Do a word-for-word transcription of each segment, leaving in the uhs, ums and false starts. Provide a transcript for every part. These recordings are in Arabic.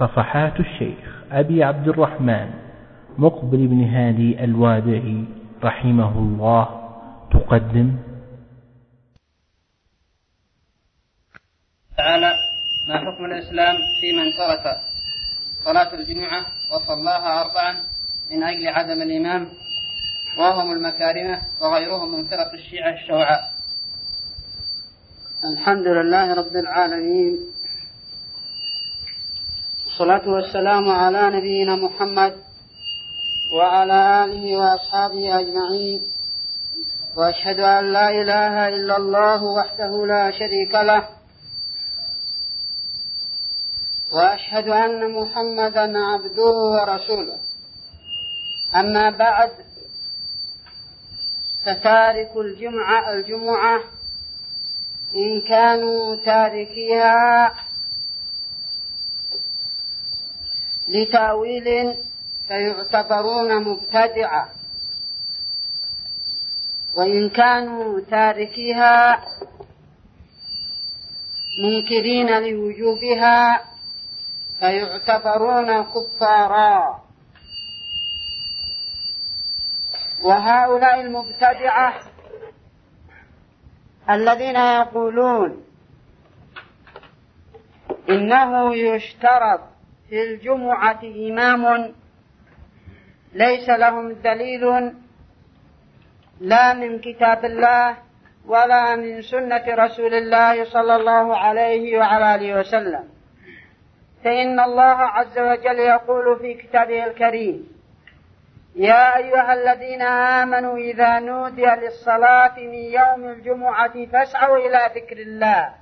صفحات الشيخ أبي عبد الرحمن مقبل بن هادي الوادعي رحمه الله تقدم تعالى: ما حكم الإسلام في من ترك صلاة الجمعة وصلاها أربعا من أجل عدم الإمام، وهم المكارمة وغيرهم من فرق الشيعة الشوعاء؟ الحمد لله رب العالمين، والصلاة والسلام على نبينا محمد وعلى آله وأصحابه أجمعين، وأشهد أن لا إله إلا الله وحده لا شريك له، وأشهد أن محمدا عبده ورسوله. أما بعد، فتارك الجمعة الجمعة إن كانوا تاركيها لتأويل فيعتبرون مبتدعة، وإن كانوا تاركيها منكرين لوجوبها فيعتبرون كفارا. وهؤلاء المبتدعة الذين يقولون إنه يشترط في الجمعة إمام ليس لهم دليل لا من كتاب الله ولا من سنة رسول الله صلى الله عليه وعلى آله وسلم، فإن الله عز وجل يقول في كتابه الكريم: يا أيها الذين آمنوا إذا نودي للصلاة من يوم الجمعة فاسعوا إلى ذكر الله.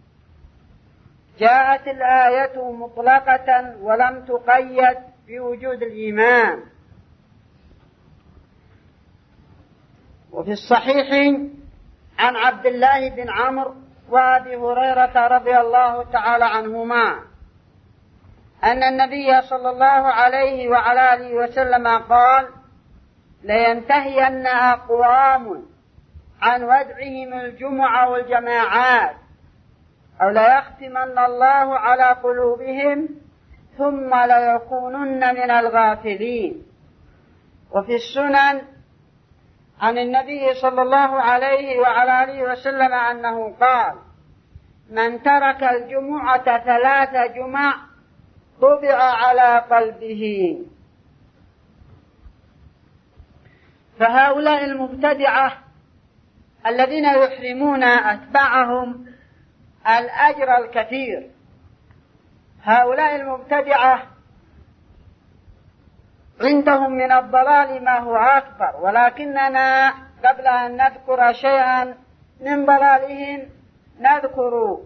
جاءت الآية مطلقة ولم تقيد بوجود الإمام. وفي الصحيح عن عبد الله بن عمرو وأبي هريرة رضي الله تعالى عنهما أن النبي صلى الله عليه وعلى آله وسلم قال: لينتهين أقوام عن ودعهم الجمعة والجماعات، أو ليختمن الله على قلوبهم ثم ليكونن من الغافلين. وفي السنن عن النبي صلى الله عليه وعلى آله وسلم أنه قال: من ترك الجمعة ثلاث جمع طبع على قلبه. فهؤلاء المبتدعة الذين يحرمون أتباعهم الأجر الكثير، هؤلاء المبتدعة عندهم من الضلال ما هو أكبر، ولكننا قبل أن نذكر شيئا من ضلالهم نذكر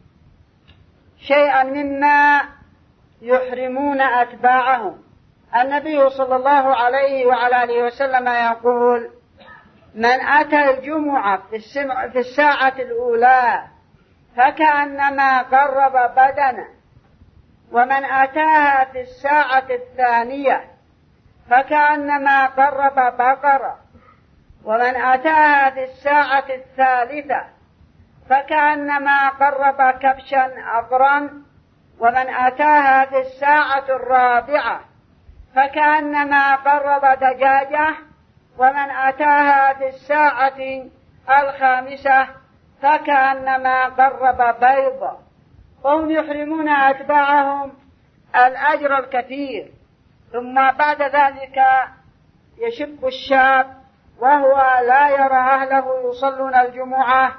شيئا مما يحرمون أتباعهم. النبي صلى الله عليه وعلى آله وسلم يقول: من أتى الجمعة في الساعة الأولى فكأنما قرب بدنه، ومن أتاها في الساعة الثانية فكأنما قرب بقرة، ومن أتاها في الساعة الثالثة فكأنما قرب كبشا أقرن، ومن أتاها في الساعة الرابعة فكأنما قرب دجاجة، ومن أتاها في الساعة الخامسة فكأنما قرب بيضة. وهم يحرمون أتباعهم الأجر الكثير. ثم بعد ذلك يشب الشاب وهو لا يرى أهله يصلون الجمعة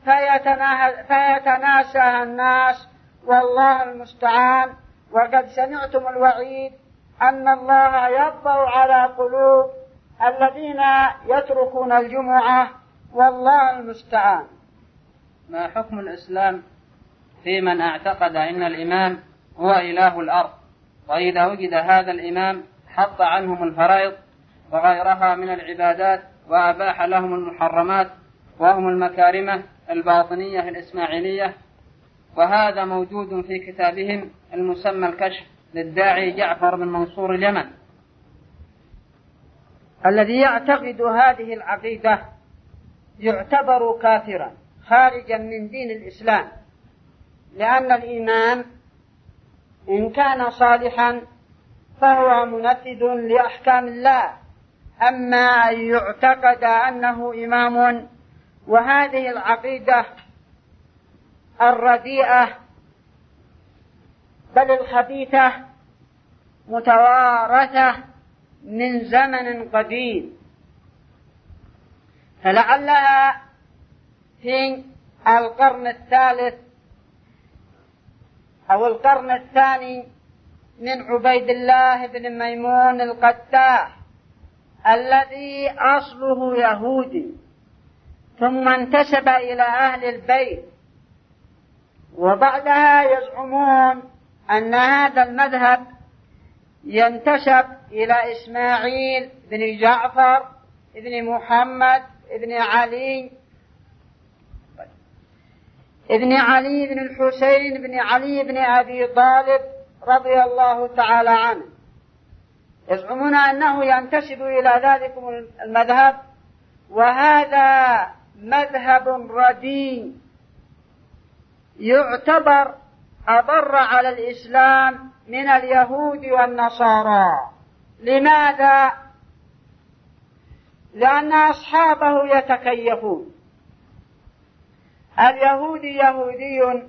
فيتناساها الناس، والله المستعان. وقد سمعتم الوعيد أن الله يطبع على قلوب الذين يتركون الجمعة، والله المستعان. ما حكم الإسلام في من اعتقد أن الإمام هو إله الأرض، وإذا وجد هذا الإمام حط عنهم الفرائض وغيرها من العبادات وأباح لهم المحرمات، وهم المكارمة الباطنية الإسماعيلية؟ وهذا موجود في كتابهم المسمى الكشف للداعي جعفر بن منصور اليمن. الذي يعتقد هذه العقيدة يعتبر كافرا خارجا من دين الإسلام، لأن الإمام إن كان صالحا فهو منفذ لأحكام الله. أما أن يعتقد أنه إمام، وهذه العقيدة الرديئة بل الخبيثة متوارثة من زمن قديم، فلعلها في القرن الثالث أو القرن الثاني من عبيد الله بن ميمون القداح الذي أصله يهودي ثم انتسب إلى أهل البيت، وبعدها يزعمون أن هذا المذهب ينتسب إلى إسماعيل بن جعفر بن محمد بن علي ابن علي بن الحسين بن علي بن أبي طالب رضي الله تعالى عنه. يزعمون أنه ينتسب إلى ذلك المذهب، وهذا مذهب رديء يعتبر أضر على الإسلام من اليهود والنصارى. لماذا؟ لأن أصحابه يتكيفون. اليهودي يهودي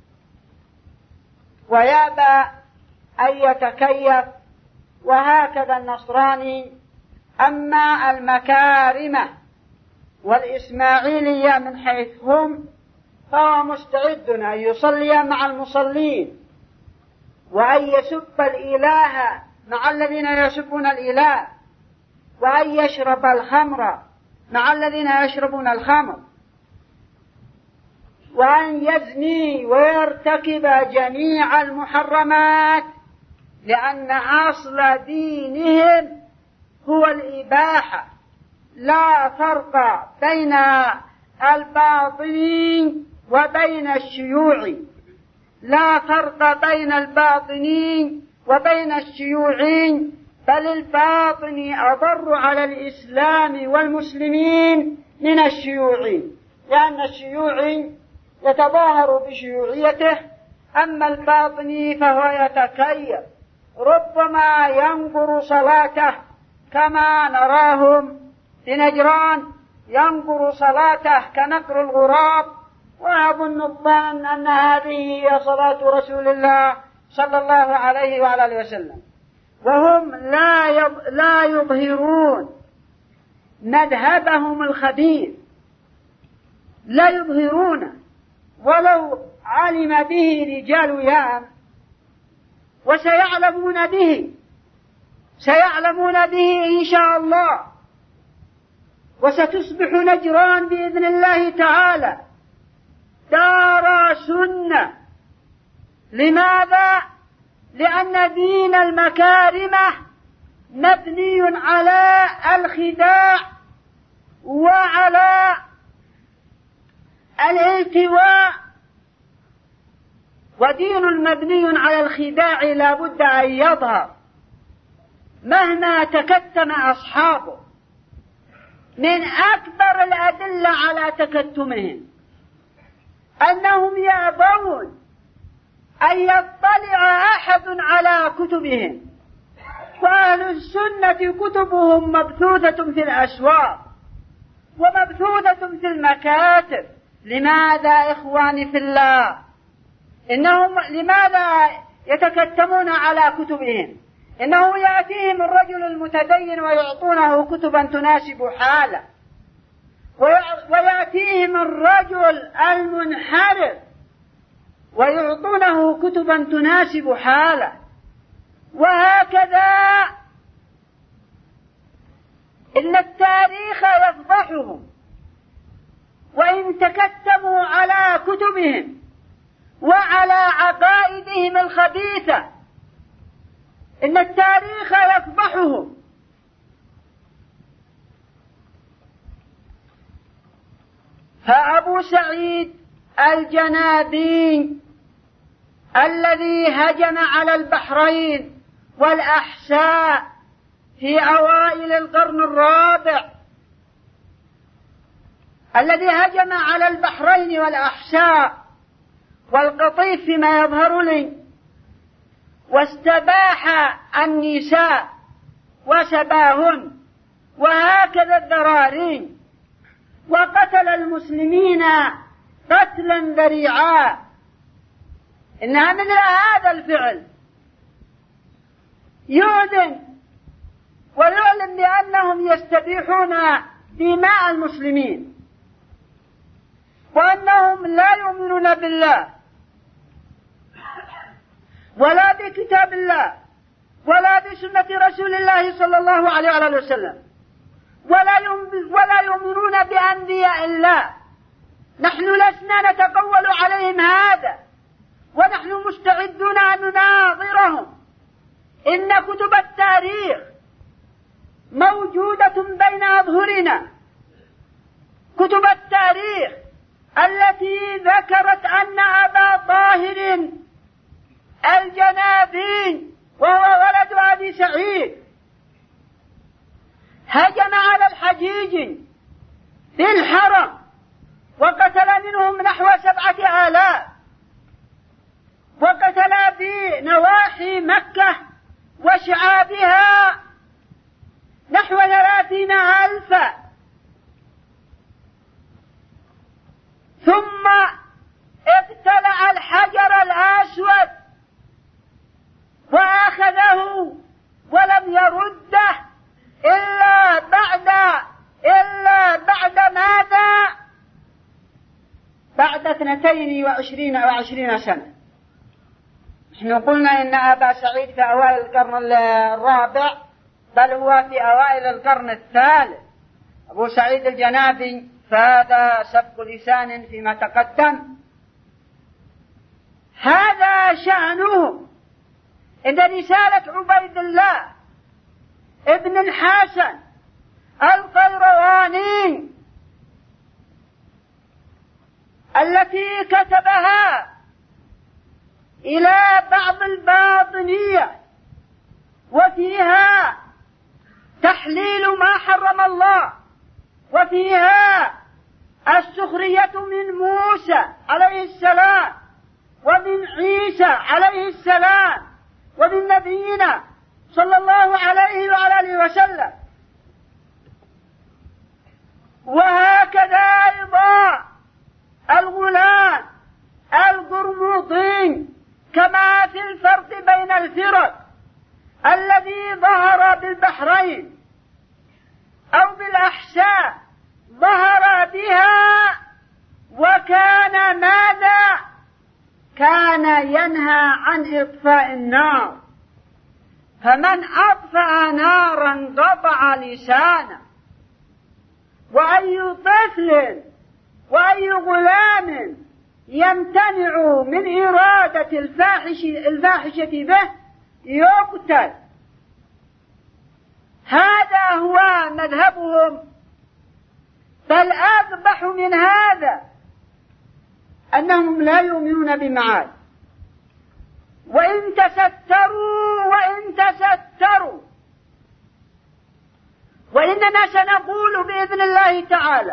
ويأبى أن يتكيف، وهكذا النصراني. أما المكارمة والإسماعيلية من حيث هم فهو مستعد أن يصلي مع المصلين، وأن يسب الإله مع الذين يسبون الإله، وأن يشرب الخمر مع الذين يشربون الخمر، وأن يزني ويرتكب جميع المحرمات، لأن أصل دينهم هو الإباحة. لا فرق بين الباطنين وبين الشيوعي، لا فرق بين الباطنين وبين الشيوعين، بل الباطني أضر على الإسلام والمسلمين من الشيوعي، لأن الشيوعي يتظاهر بشيوعيته، أما الباطني فهو يتكيف، ربما ينقر صلاته كما نراهم في نجران ينقر صلاته كنقر الغراب، وأظن الظن أن هذه هي صلاة رسول الله صلى الله عليه وعلى آله وسلم. وهم لا لا يظهرون مذهبهم الخبيث، لا يظهرون، ولو علم به رجال يام، وسيعلمون به سيعلمون به إن شاء الله، وستصبح نجران بإذن الله تعالى دار سنة. لماذا؟ لأن دين المكارمة مبني على الخداع وعلى الالتواء، ودين المبني على الخداع لا بد أن يظهر مهما تكتم أصحابه. من أكبر الأدلة على تكتمهم أنهم يأبون أن يطلع أحد على كتبهم، وأهل السنة كتبهم مبثوثة في الأسواق ومبثوثة في المكاتب. لماذا إخواني في الله؟ إنهم لماذا يتكتمون على كتبهم؟ إنه يأتيهم الرجل المتدين ويعطونه كتبا تناسب حاله، ويأتيهم الرجل المنحرف ويعطونه كتبا تناسب حاله، وهكذا. إن التاريخ يفضحهم، وإن تكتموا على كتبهم وعلى عقائدهم الخبيثة إن التاريخ يفضحهم. فأبو سعيد الجنابي الذي هجم على البحرين والأحساء في أوائل القرن الرابع، الذي هجم على البحرين والأحساء والقطيف فيما يظهر لي، واستباح النساء وسباهن وهكذا الذرارين، وقتل المسلمين قتلا ذريعا. إنها من هذا الفعل يؤذن ويعلم بأنهم يستبيحون دماء المسلمين، وأنهم لا يؤمنون بالله ولا بكتاب الله ولا بسنة رسول الله صلى الله عليه وسلم، ولا يؤمنون بأنبياء الله. نحن لسنا نتقول عليهم هذا، ونحن مستعدون أن نناظرهم. إن كتب التاريخ موجودة بين أظهرنا، كتب التاريخ التي ذكرت أن أبا طاهر الجنابين وهو ولد أبي سعيد هجم على الحجيج في الحرم وقتل منهم نحو سبعة آلاف، وقتل في نواحي مكة وشعابها نحو ثلاثين ألفا، ثم ابتلع الحجر الأسود وأخذه ولم يرده إلا بعد إلا بعد ماذا؟ بعد اثنتين وعشرين أو عشرين سنة. نحن قلنا إن أبا سعيد في أوائل القرن الرابع، بل هو في أوائل القرن الثالث. أبو سعيد الجنابي فهذا سبق لسان فيما تقدم. هذا شأنه. إن رسالة عبيد الله ابن الحسن القيرواني التي كتبها إلى بعض الباطنية وفيها تحليل ما حرم الله، وفيها السخرية من موسى عليه السلام ومن عيسى عليه السلام ومن نبينا صلى الله عليه وعلى آله وسلم. وهكذا أيضا الغلام القرموطي كما في الفرق بين الفرق الذي ظهر بالبحرين أو بالأحساء ظهر بها، وكان ماذا؟ كان ينهى عن إطفاء النار، فمن أطفأ نارا قطع لسانه. وأي طفل وأي غلام يمتنع من إرادة الفاحش الفاحشة به يقتل. هذا هو مذهبهم. بل أقبح من هذا أنهم لا يؤمنون بمعاد، وإن تستروا وإن تستروا. وإننا سنقول بإذن الله تعالى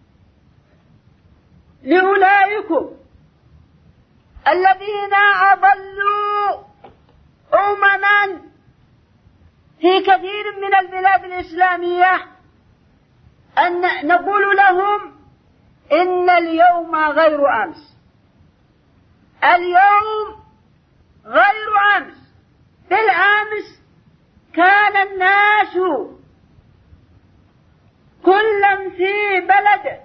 لأولئكم الذين أضلوا أمما في كثير من البلاد الإسلامية أن نقول لهم إن اليوم غير أمس. اليوم غير أمس. بالأمس كان الناس كلا في بلد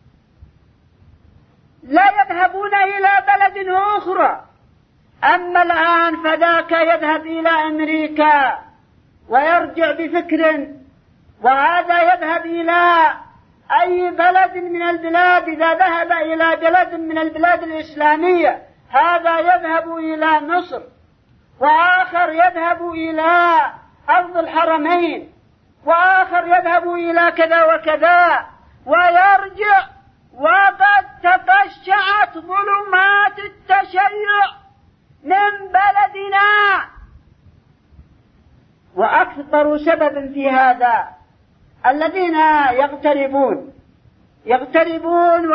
لا يذهبون إلى بلد أخرى، أما الآن فذاك يذهب إلى أمريكا ويرجع بفكر، وهذا يذهب إلى أي بلد من البلاد. إذا ذهب إلى بلد من البلاد الإسلامية هذا يذهب إلى مصر، وآخر يذهب إلى أرض الحرمين، وآخر يذهب إلى كذا وكذا ويرجع، وقد تقشعت ظلمات التشيع من بلدنا. وأكثر سبب في هذا الذين يغتربون يغتربون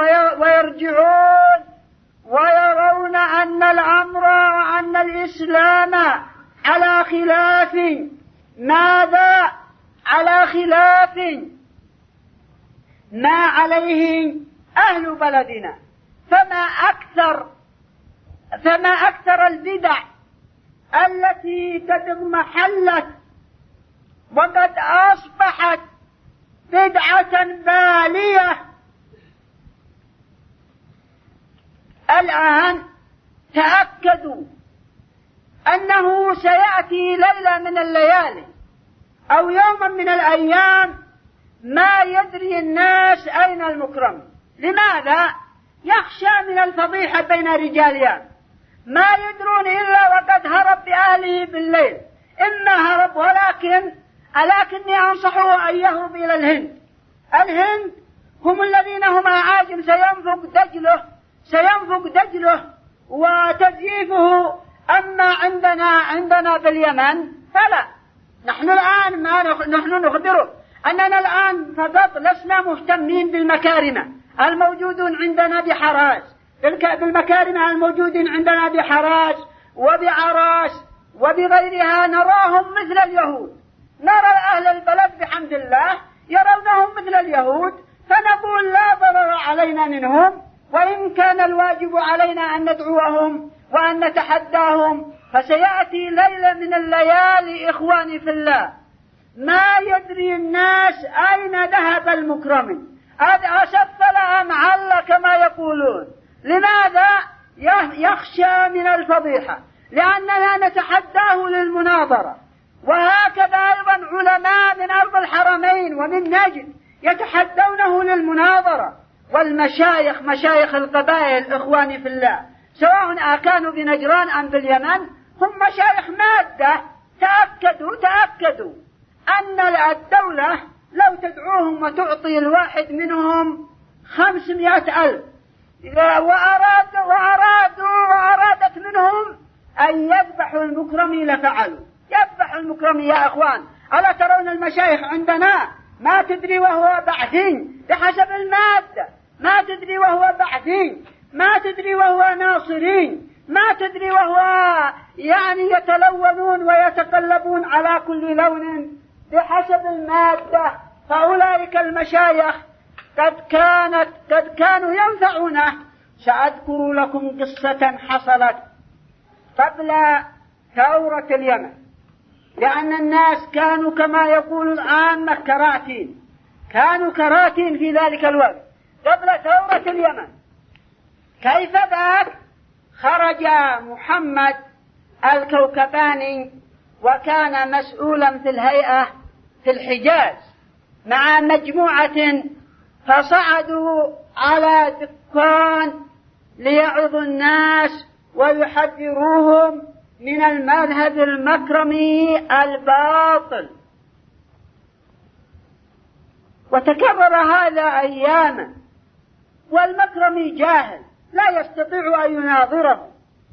ويرجعون ويرون أن الأمر وأن الإسلام على خلاف ماذا على خلاف ما عليه أهل بلدنا. فما أكثر فما أكثر البدع التي تضمحلت وقد أصبحت بدعة بالية الآن. تأكدوا أنه سيأتي ليلة من الليالي أو يوما من الأيام ما يدري الناس أين المكرم. لماذا؟ يخشى من الفضيحة بين رجاليان، ما يدرون إلا وقد هرب بأهله بالليل. إما هرب ولكن لكني أنصحه أن يهرب إلى الهند. الهند هم الذين هم أعاجم، سينفق دجله سينفق دجله وتزييفه. أما عندنا عندنا باليمن فلا. نحن الآن ما نخ... نحن نخبره أننا الآن فقط لسنا مهتمين بالمكارم الموجودون عندنا بحراس، بالمكارم الموجودين عندنا بحراس وبعراس وبغيرها. نراهم مثل اليهود، نرى أهل البلد بحمد الله يرونهم مثل اليهود، فنقول لا ضرر علينا منهم، وإن كان الواجب علينا أن ندعوهم وأن نتحداهم. فسيأتي ليلة من الليالي إخواني في الله ما يدري الناس أين ذهب المكرم. هذا أسفل أم عل كما يقولون. لماذا؟ يخشى من الفضيحة، لأننا نتحداه للمناظرة. وهكذا أيضا علماء من أرض الحرمين ومن نجد يتحدونه للمناظرة. والمشايخ مشايخ القبائل إخواني في الله سواء كانوا بنجران أم باليمن هم مشايخ مادة. تأكدوا تأكدوا أن الدولة لو تدعوهم وتعطي الواحد منهم خمسمائة ألف وأراد وأرادوا وأرادت منهم أن يذبحوا المكرمي لفعلوا. يذبحوا المكرمي يا أخوان. ألا ترون المشايخ عندنا ما تدري وهو بعثين بحسب المادة، ما تدري وهو بعثين، ما تدري وهو ناصرين، ما تدري وهو يعني يتلونون ويتقلبون على كل لون بحسب المادة. فأولئك المشايخ قد كانت قد كانوا ينفعونه. سأذكر لكم قصة حصلت قبل ثورة اليمن، لأن الناس كانوا كما يقول العامة كراتين، كانوا كراتين في ذلك الوقت قبل ثورة اليمن. كيف ذاك؟ خرج محمد الكوكباني وكان مسؤولا في الهيئة في الحجاز مع مجموعة، فصعدوا على دكان ليعظوا الناس ويحذروهم من المذهب المكرمي الباطل. وتكرر هذا أياما، والمكرمي جاهل لا يستطيع أن يناظره.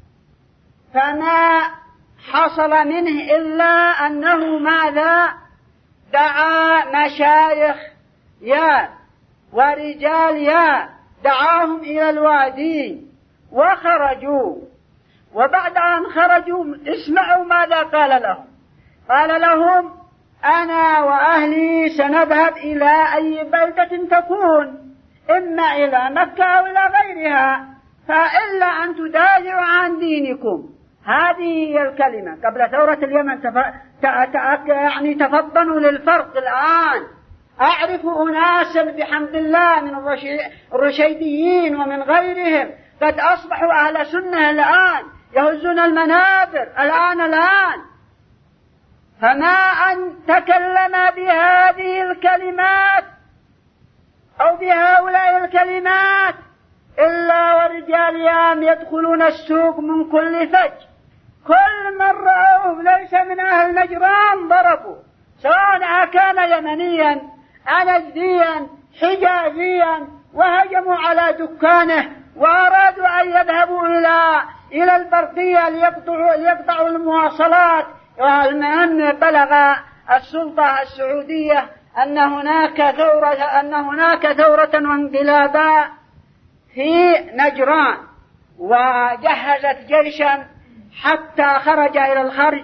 فما حصل منه إلا أنه ماذا؟ دعا مشايخ يا ورجال يا دعاهم إلى الوادي وخرجوا. وبعد أن خرجوا اسمعوا ماذا قال لهم. قال لهم: أنا وأهلي سنذهب إلى أي بلدة تكون، إما إلى مكة أو إلى غيرها، فإلا أن تدافعوا عن دينكم. هذه هي الكلمة. قبل ثورة اليمن تف... ت... ت... يعني تفطنوا للفرق. الآن أعرف أناسا بحمد الله من الرشي... الرشيديين ومن غيرهم قد أصبحوا أهل سنة الآن، يهزون المنابر الآن الآن. فما أن تكلم بهذه الكلمات أو بهؤلاء الكلمات إلا ورجال يام يدخلون السوق من كل فج. كل من رأوه ليس من أهل نجران ضربوا، سواء كان يمنيا أنجديا حجازيا، وهجموا على دكانه وأرادوا أن يذهبوا إلى إلى البرقية ليقطعوا, ليقطعوا المواصلات. والمهم بلغ السلطة السعودية أن هناك ثورة أن هناك ثورة وانقلابا في نجران، وجهزت جيشا حتى خرج إلى الخرج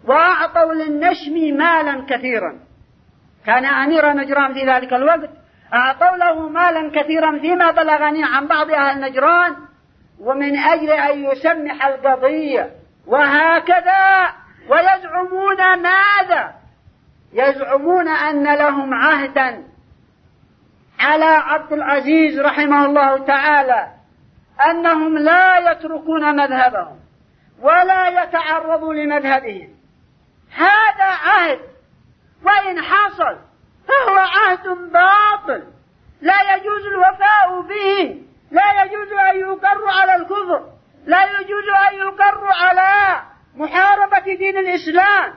وأعطوا للنشم مالا كثيرا، كان أمير نجران في ذلك الوقت، أعطوا له مالا كثيرا فيما بلغني عن بعض أهل نجران، ومن أجل أن يسمح القضية. وهكذا ويزعمون ماذا؟ يزعمون أن لهم عهدا على عبد العزيز رحمه الله تعالى أنهم لا يتركون مذهبهم ولا يتعرضوا لمذهبهم. هذا عهد، وإن حصل فهو عهد باطل لا يجوز الوفاء به، لا يجوز أن يقر على الكفر، لا يجوز أن يقر على محاربة دين الإسلام.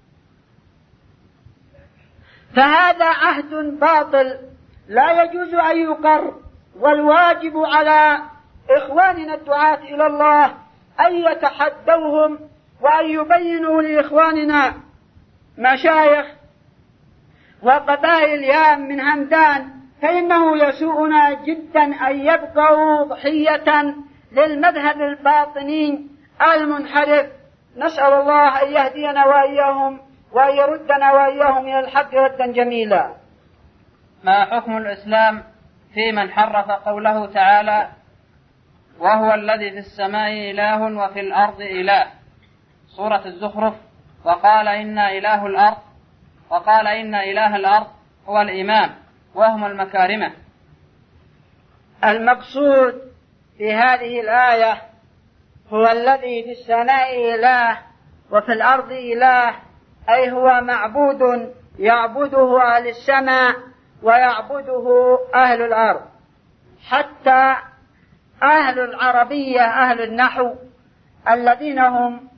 فهذا عهد باطل لا يجوز أن يقر، والواجب على إخواننا الدعاة إلى الله أن يتحدوهم وأن يبينوا لإخواننا مشايخ وقبائل يام من همدان، فإنه يسوءنا جدا أن يبقوا ضحية للمذهب الباطني المنحرف. نسأل الله أن يهدينا وإياهم وأن يردنا وإياهم إلى الحق ردا جميلا. ما حكم الإسلام في من حرف قوله تعالى وهو الذي في السماء إله وفي الأرض إله، سورة الزخرف، وقال إن إله الأرض وقال إن إله الأرض هو الإمام وهم المكارمة؟ المقصود في هذه الآية هو الذي في السماء إله وفي الأرض إله، أي هو معبود يعبده أهل السماء ويعبده أهل الأرض. حتى أهل العربية أهل النحو الذين هم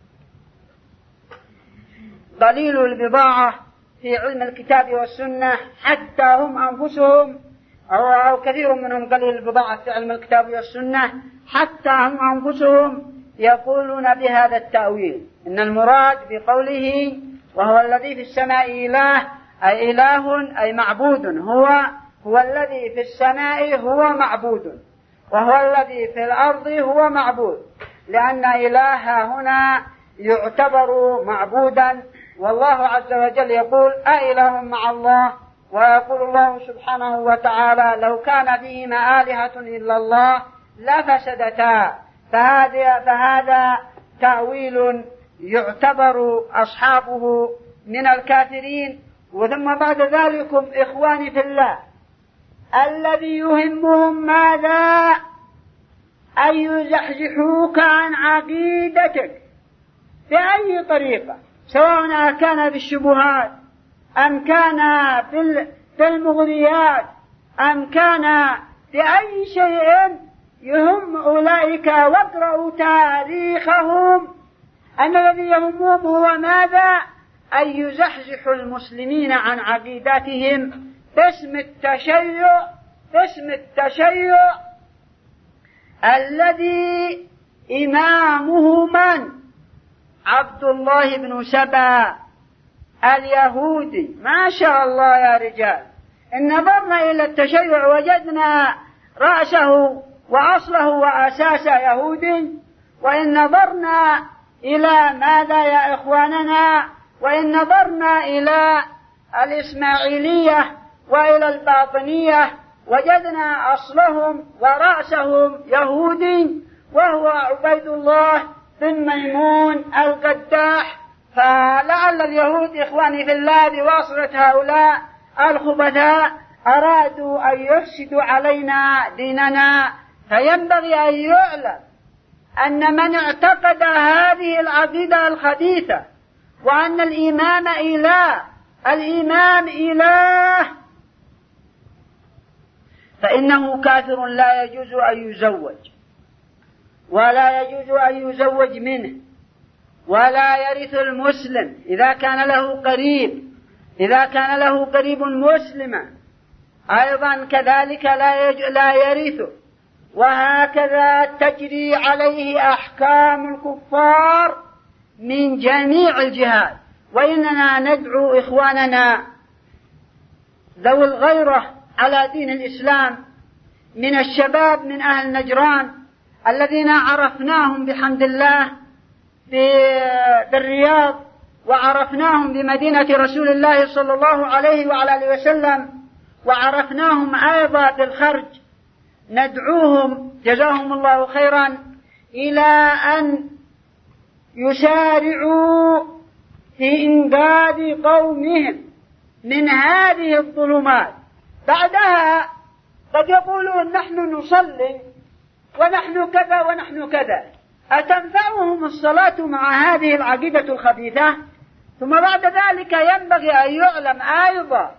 ضليل البضاعة في علم الكتاب والسنة، حتى هم أنفسهم أو كثير منهم قليل البضاعة في علم الكتاب والسنة، حتى هم أنفسهم يقولون بهذا التأويل، إن المراد بقوله وهو الذي في السماء إله أي إله أي معبود، هو هو الذي في السماء هو معبود، وهو الذي في الأرض هو معبود، لأن إله هنا يعتبر معبودا. والله عز وجل يقول أإله مع الله، ويقول الله سبحانه وتعالى لو كان فيهما آلهة إلا الله لفسدتا. فهذا, فهذا تأويل يعتبر أصحابه من الكافرين. وثم بعد ذلكم إخواني في الله الذي يهمهم ماذا؟ أن يزحزحوك عن عقيدتك بأي طريقة، سواء كان بالشبهات أم كان بالمغريات أم كان بأي شيء يهم أولئك. واقرأوا تاريخهم أن الذي يهمهم هو ماذا؟ أن يزحزحوا المسلمين عن عقيدتهم باسم التشيع، باسم التشيع الذي إمامه من؟ عبد الله بن سبا اليهودي. ما شاء الله يا رجال، إن نظرنا إلى التشيع وجدنا رأسه وأصله وأساسه يهودي، وإن نظرنا إلى ماذا يا إخواننا؟ وإن نظرنا إلى الإسماعيلية وإلى الباطنية وجدنا أصلهم ورأسهم يهودي، وهو عبيد الله بن ميمون القداح. فلعل اليهود إخواني في الله بواسطة هؤلاء الخبثاء أرادوا أن يفسدوا علينا ديننا. فينبغي أن يعلم أن من اعتقد هذه العقيدة الخبيثة وأن الإمام إله، الإمام إله، فإنه كافر لا يجوز أن يزوج، ولا يجوز أن يزوج منه، ولا يرث المسلم إذا كان له قريب، إذا كان له قريب مسلما أيضا كذلك لا, لا يرثه. وهكذا تجري عليه أحكام الكفار من جميع الجهات. وإننا ندعو إخواننا ذوي الغيرة على دين الإسلام من الشباب من أهل نجران الذين عرفناهم بحمد الله بالرياض وعرفناهم بمدينة رسول الله صلى الله عليه وعلى آله وسلم، وعرفناهم أيضا بالخرج، ندعوهم جزاهم الله خيرا إلى أن يسارعوا في إنقاذ قومهم من هذه الظلمات. بعدها قد يقولون نحن نصلي ونحن كذا ونحن كذا، أتنفعهم الصلاة مع هذه العقيدة الخبيثة؟ ثم بعد ذلك ينبغي أن يعلم أيضا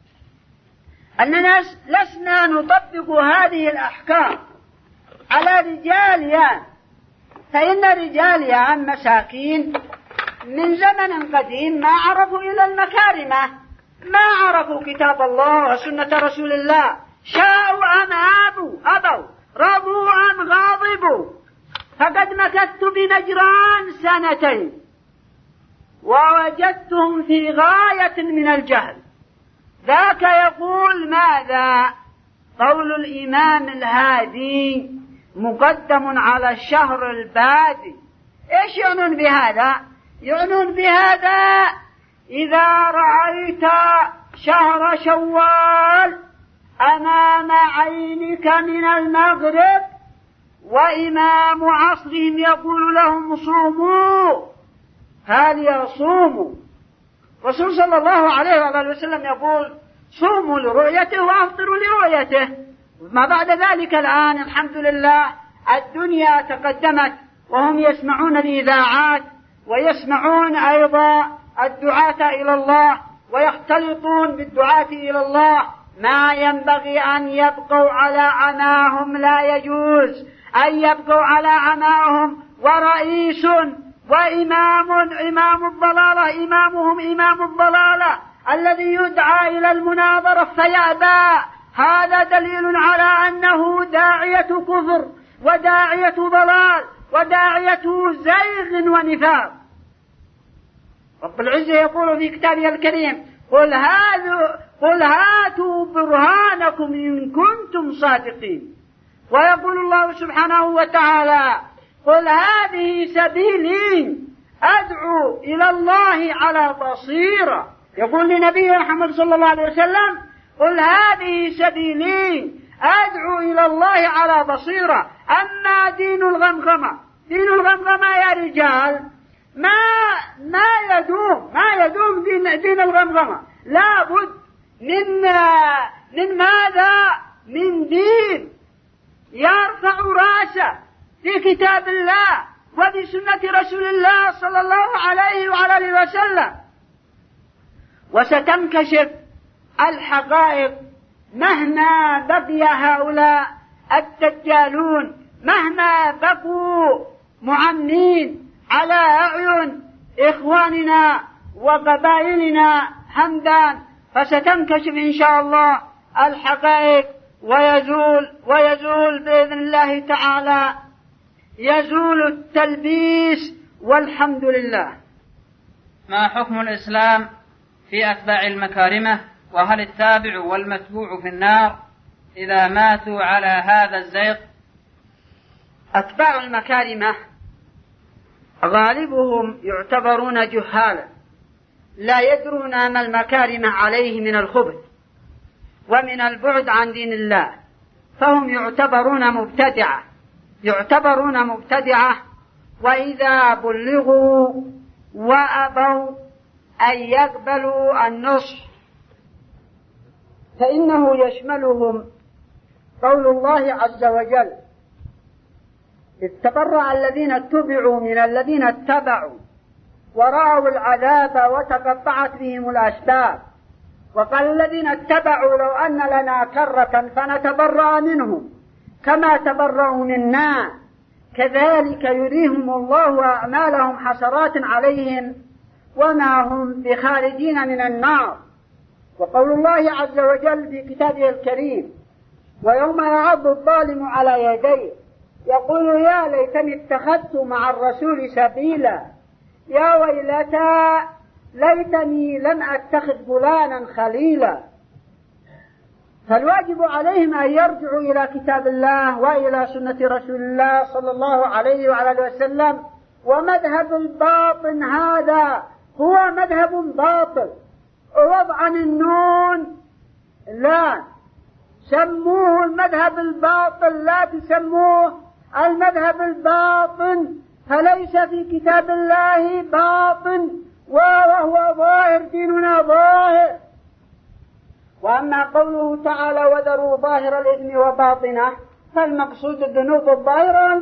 أننا لسنا نطبق هذه الأحكام على رجاليان، فإن رجاليان مساكين من زمن قديم ما عرفوا إلى المكارمة، ما عرفوا كتاب الله وسنة رسول الله، شاءوا أم أبوا أبوا، رضوا أم غاضبوا. فقد مكثت بنجران سنتين ووجدتهم في غاية من الجهل. ذاك يقول ماذا؟ قول الإمام الهادي مقدم على الشهر البادي. إيش يعنون بهذا؟ يعنون بهذا إذا رأيت شهر شوال أمام عينك من المغرب وإمام عصرهم يقول لهم صوموا، هل يصوموا؟ رسول صلى الله عليه وآله وسلم يقول صوموا لرؤيته وأفطروا لرؤيته. ما بعد ذلك الآن الحمد لله الدنيا تقدمت وهم يسمعون الإذاعات ويسمعون أيضا الدعاة إلى الله ويختلطون بالدعاة إلى الله. ما ينبغي أن يبقوا على عماهم، لا يجوز أن يبقوا على عماهم. ورئيس وإمام إمام الضلالة إمامهم إمام الضلالة الذي يدعى إلى المناظرة فيأبى، هذا دليل على أنه داعية كفر وداعية ضلال وداعية زيغ ونفاق. رب العزة يقول في كتابه الكريم قل هذا قل هاتوا برهانكم إن كنتم صادقين. ويقول الله سبحانه وتعالى قل هذه سبيلي أدعو إلى الله على بصيرة. يقول لنبي محمد صلى الله عليه وسلم قل هذه سبيلي أدعو إلى الله على بصيرة. أما دين الغمغمة، دين الغمغمة يا رجال ما ما يدوم ما يدوم دين, دين الغمغمة. لا بد من من ماذا؟ من دين يرفع راسه في كتاب الله وبسنة رسول الله صلى الله عليه وعلى آله وسلم. وستنكشف الحقائق مهما بقي هؤلاء الدجالون، مهما بقوا معمين على أعين إخواننا وقبائلنا همدان، فستنكشف إن شاء الله الحقائق ويزول ويزول بإذن الله تعالى، يزول التلبيس والحمد لله. ما حكم الإسلام في أتباع المكارمة؟ وهل التابع والمتبوع في النار إذا ماتوا على هذا الزيغ؟ أتباع المكارمة غالبهم يعتبرون جهالا لا يدرون ما المكارمة عليه من الخبث ومن البعد عن دين الله، فهم يعتبرون مبتدعة يعتبرون مبتدعة وإذا بلغوا وأبوا أن يقبلوا النصح فإنه يشملهم قول الله عز وجل إذ تبرأ الذين اتبعوا من الذين اتبعوا ورأوا العذاب وتقطعت بهم الأسباب وقال الذين اتبعوا لو أن لنا كرة فنتبرأ منهم كما تبرأوا منا كذلك يريهم الله أعمالهم حسرات عليهم وما هم بخارجين من النار. وقول الله عز وجل في كتابه الكريم ويوم يعض الظالم على يديه يقول يا ليتني اتخذت مع الرسول سبيلا يا ويلتى ليتني لم أتخذ فلانا خليلا. فالواجب عليهم أن يرجعوا إلى كتاب الله وإلى سنة رسول الله صلى الله عليه وعلى آله وسلم. ومذهب الباطن هذا هو مذهب باطل. ووضعا النون لا، سموه المذهب الباطل، لا تسموه المذهب الباطن، فليس في كتاب الله باطن وهو ظاهر، ديننا ظاهر. وأما قوله تعالى وذروا ظاهر الإثم وباطنه، فالمقصود الذنوب الظاهرة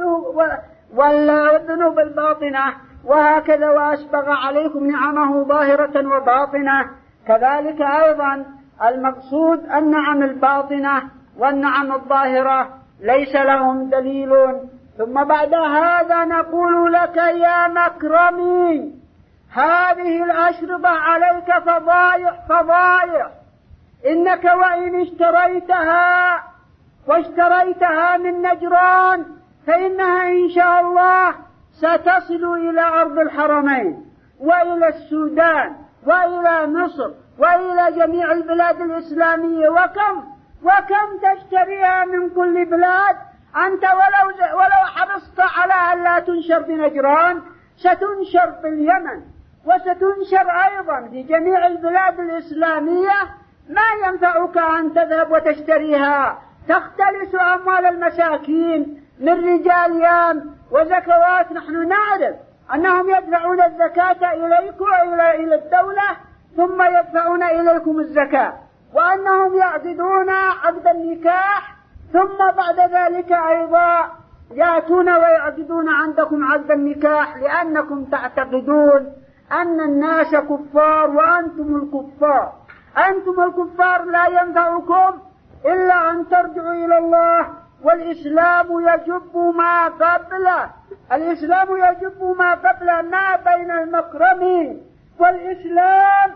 والذنوب الباطنة، وهكذا وأسبغ عليكم نعمه ظاهرة وباطنة. كذلك أيضا المقصود النعم الباطنة والنعم الظاهرة ليس لهم دليل. ثم بعد هذا نقول لك يا مكرمي، هذه الأشربة عليك فضايح فضايح، إنك وإن اشتريتها واشتريتها من نجران فإنها إن شاء الله ستصل إلى أرض الحرمين وإلى السودان وإلى مصر وإلى جميع البلاد الإسلامية. وكم وكم تشتريها من كل بلاد أنت، ولو ولو حرصت على أن لا تنشر بنجران ستنشر في اليمن وستنشر أيضا في جميع البلاد الإسلامية. ما ينفعك أن تذهب وتشتريها، تختلس أموال المساكين من رجال يام وزكوات. نحن نعرف أنهم يدفعون الزكاة إليكم إلى إلى الدولة ثم يدفعون إليكم الزكاة، وأنهم يعقدون عقد النكاح ثم بعد ذلك أيضا يأتون ويعقدون عندكم عقد النكاح، لأنكم تعتقدون أن الناس كفار وأنتم الكفار. أنتم الكفار لا ينفعكم إلا أن ترجعوا إلى الله، والإسلام يجب ما قبله، الإسلام يجب ما قبله ما بين المكرمين والإسلام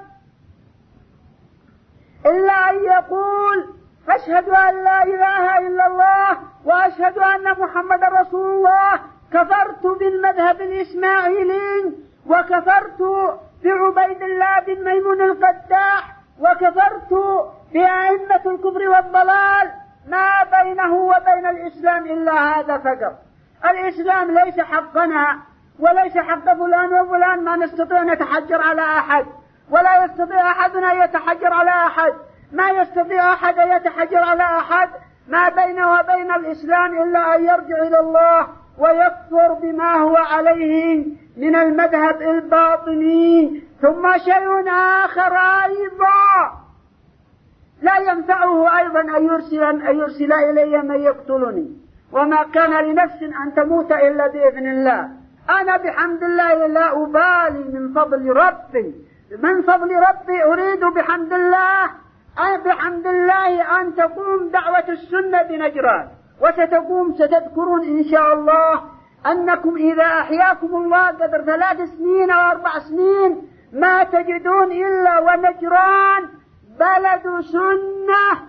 إلا أن يقول أشهد أن لا إله إلا الله وأشهد أن محمد رسول الله. كفرت بالمذهب الإسماعيلي وكفرت بعبيد الله بن ميمون القداح وكفرت بأئمة الكفر والضلال. ما بينه وبين الإسلام إلا هذا فقط. الإسلام ليس حقنا وليس حق فلان وفلان، ما نستطيع أن نتحجر على أحد ولا يستطيع أحد أن يتحجر على أحد، ما يستطيع أحد أن يتحجر على أحد. ما بينه وبين الإسلام إلا أن يرجع إلى الله ويكفر بما هو عليه من المذهب الباطني. ثم شيء آخر أيضا لا ينفعه أيضا أن يرسل, أن يرسل إلي من يقتلني، وما كان لنفس أن تموت إلا بإذن الله. أنا بحمد الله لا أبالي من فضل ربي، من فضل ربي أريد بحمد الله أن بحمد الله أن تقوم دعوة السنة بنجران، وستقوم ستذكرون إن شاء الله أنكم إذا أحياكم الله قدر ثلاث سنين أو أربع سنين ما تجدون إلا ونجران بلد سنة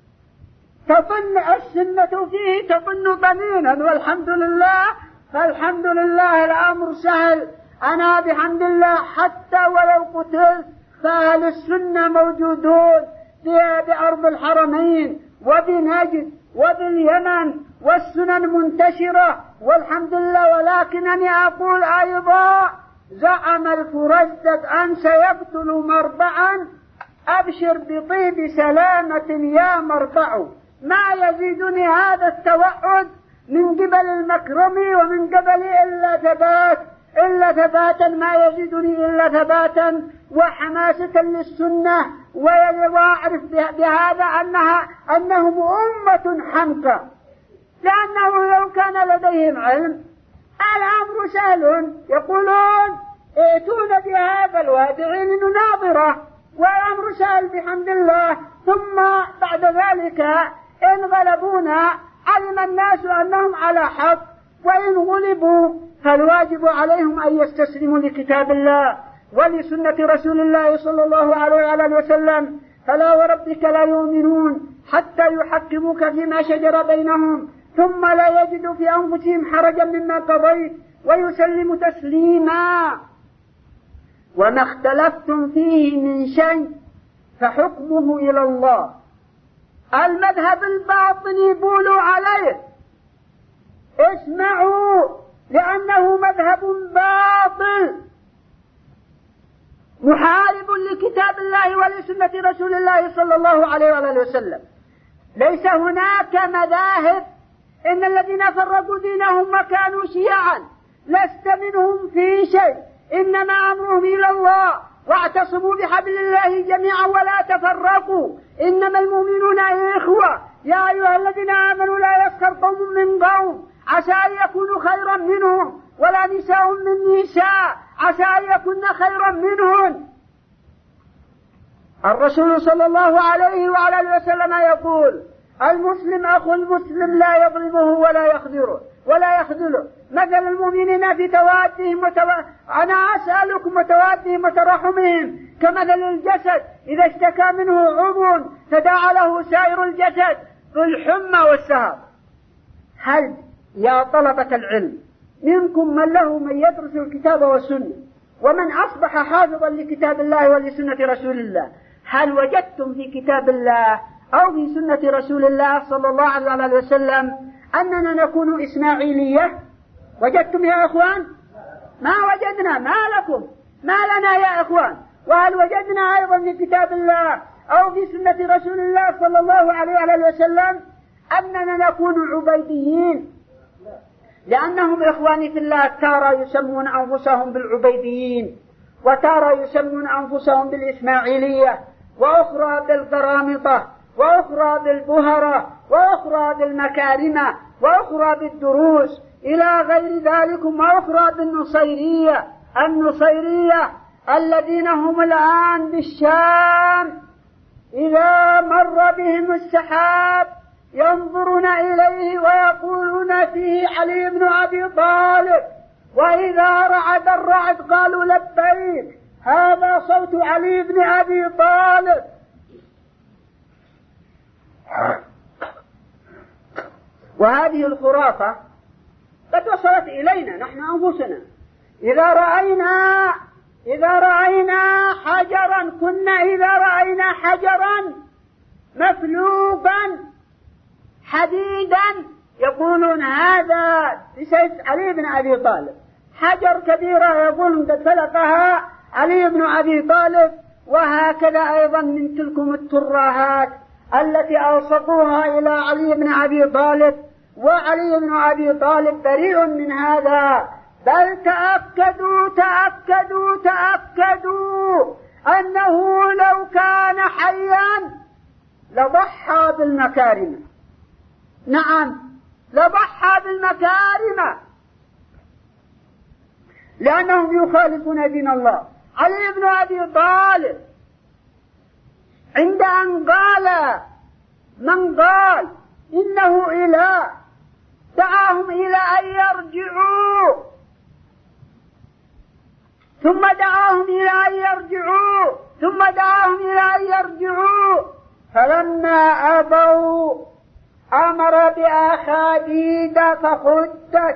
تظن السنة فيه تظن طنينا، والحمد لله فالحمد لله الأمر سهل. أنا بحمد الله حتى ولو قتلت فأهل السنة موجودون بأرض الحرمين وبنجد وباليمن، والسنن منتشرة والحمد لله. ولكنني أقول أيضا زعم الفرزدق أن سيقتل مربعا، أبشر بطيب سلامة يا مربع. ما يزيدني هذا التوعد من قبل المكرمي ومن قبلي إلا ثبات إلا ثباتا، ما يزيدني إلا ثباتا وحماسة للسنة، وأعرف بهذا أنها أنهم أمة حمقى، لأنه لو كان لديهم علم الأمر سهل، يقولون ائتون بهذا الوادع لنناظره، والأمر سهل بحمد الله. ثم بعد ذلك إن غلبونا علم الناس أنهم على حق، وإن غلبوا فالواجب عليهم أن يستسلموا لكتاب الله ولسنة رسول الله صلى الله عليه وسلم. فلا وربك لا يؤمنون حتى يحكموك فيما شجر بينهم ثم لا يجدوا في أنفسهم حرجا مما قضيت ويسلموا تسليما. وما اختلفتم فيه من شيء فحكمه إلى الله. المذهب الباطني بولوا عليه، اسمعوا، لأنه مذهب باطل محارب لكتاب الله ولسنة رسول الله صلى الله عليه وآله وسلم. ليس هناك مذاهب، إن الذين فرقوا دينهم وكانوا شيعا لست منهم في شيء، إنما أمرهم إلى الله واعتصموا بحبل الله جميعا ولا تفرقوا، إنما المؤمنون إخوة، يا أيها الذين آمنوا لا يسخر قوم من قوم عسى أن يكونوا خيرا منهم ولا نساء من نساء عسى أن يكون خيرا منهن. الرسول صلى الله عليه وعلى وسلم يقول: المسلم أخو المسلم لا يظلمه ولا يخذله ولا يخذله مثل المؤمنين في توادهم وتو... أنا أسألكم وتوادهم وترحمهم كمثل الجسد إذا اشتكى منه عضو تداعى له سائر الجسد بالحمى والسهر. هل يا طلبة العلم منكم من له من يدرس الكتاب والسنة ومن أصبح حافظا لكتاب الله ولسنة رسول الله، هل وجدتم في كتاب الله أو في سنة رسول الله صلى الله عليه وسلم أننا نكون إسماعيلية؟ وجدتم يا أخوان؟ ما وجدنا. ما لكم؟ ما لنا يا أخوان؟ وهل وجدنا أيضا في كتاب الله أو في سنة رسول الله صلى الله عليه وسلم أننا نكون عبيديين؟ لأنهم إخواني في الله تارى يسمون أنفسهم بالعبيديين، وتارى يسمون أنفسهم بالإسماعيلية، وأخرى بالقرامطة، وأخرى بالبهرة، وأخرى بالمكارمة، وأخرى بالدروس إلى غير ذلك، وأخرى بالنصيرية. النصيرية الذين هم الآن بالشام إذا مر بهم السحاب ينظرون إليه ويقولون فيه علي بن أبي طالب، وإذا رعد الرعد قالوا لبيك هذا صوت علي بن أبي طالب. وهذه الخرافة قد وصلت إلينا نحن أنفسنا. إذا رأينا إذا رأينا حجرا كنا إذا رأينا حجرا مفلوقا حديدا يقولون هذا بسيف علي بن أبي طالب. حجر كبيرة يقولون قد فلقها علي بن أبي طالب. وهكذا أيضا من تلكم الترهات التي ألصقوها إلى علي بن أبي طالب، وعلي بن أبي طالب بريء من هذا. بل تأكدوا تأكدوا تأكدوا أنه لو كان حيا لضحى بالمكارم. نعم لضحى بالمكارم، لأنهم يخالفون دين الله. علي بن أبي طالب عند أن قال من قال إنه إله دعاهم إلى أن يرجعوا، ثم دعاهم إلى أن يرجعوا ثم دعاهم إلى أن يرجعوا فلما أبوا أمر بأخاديد فخدت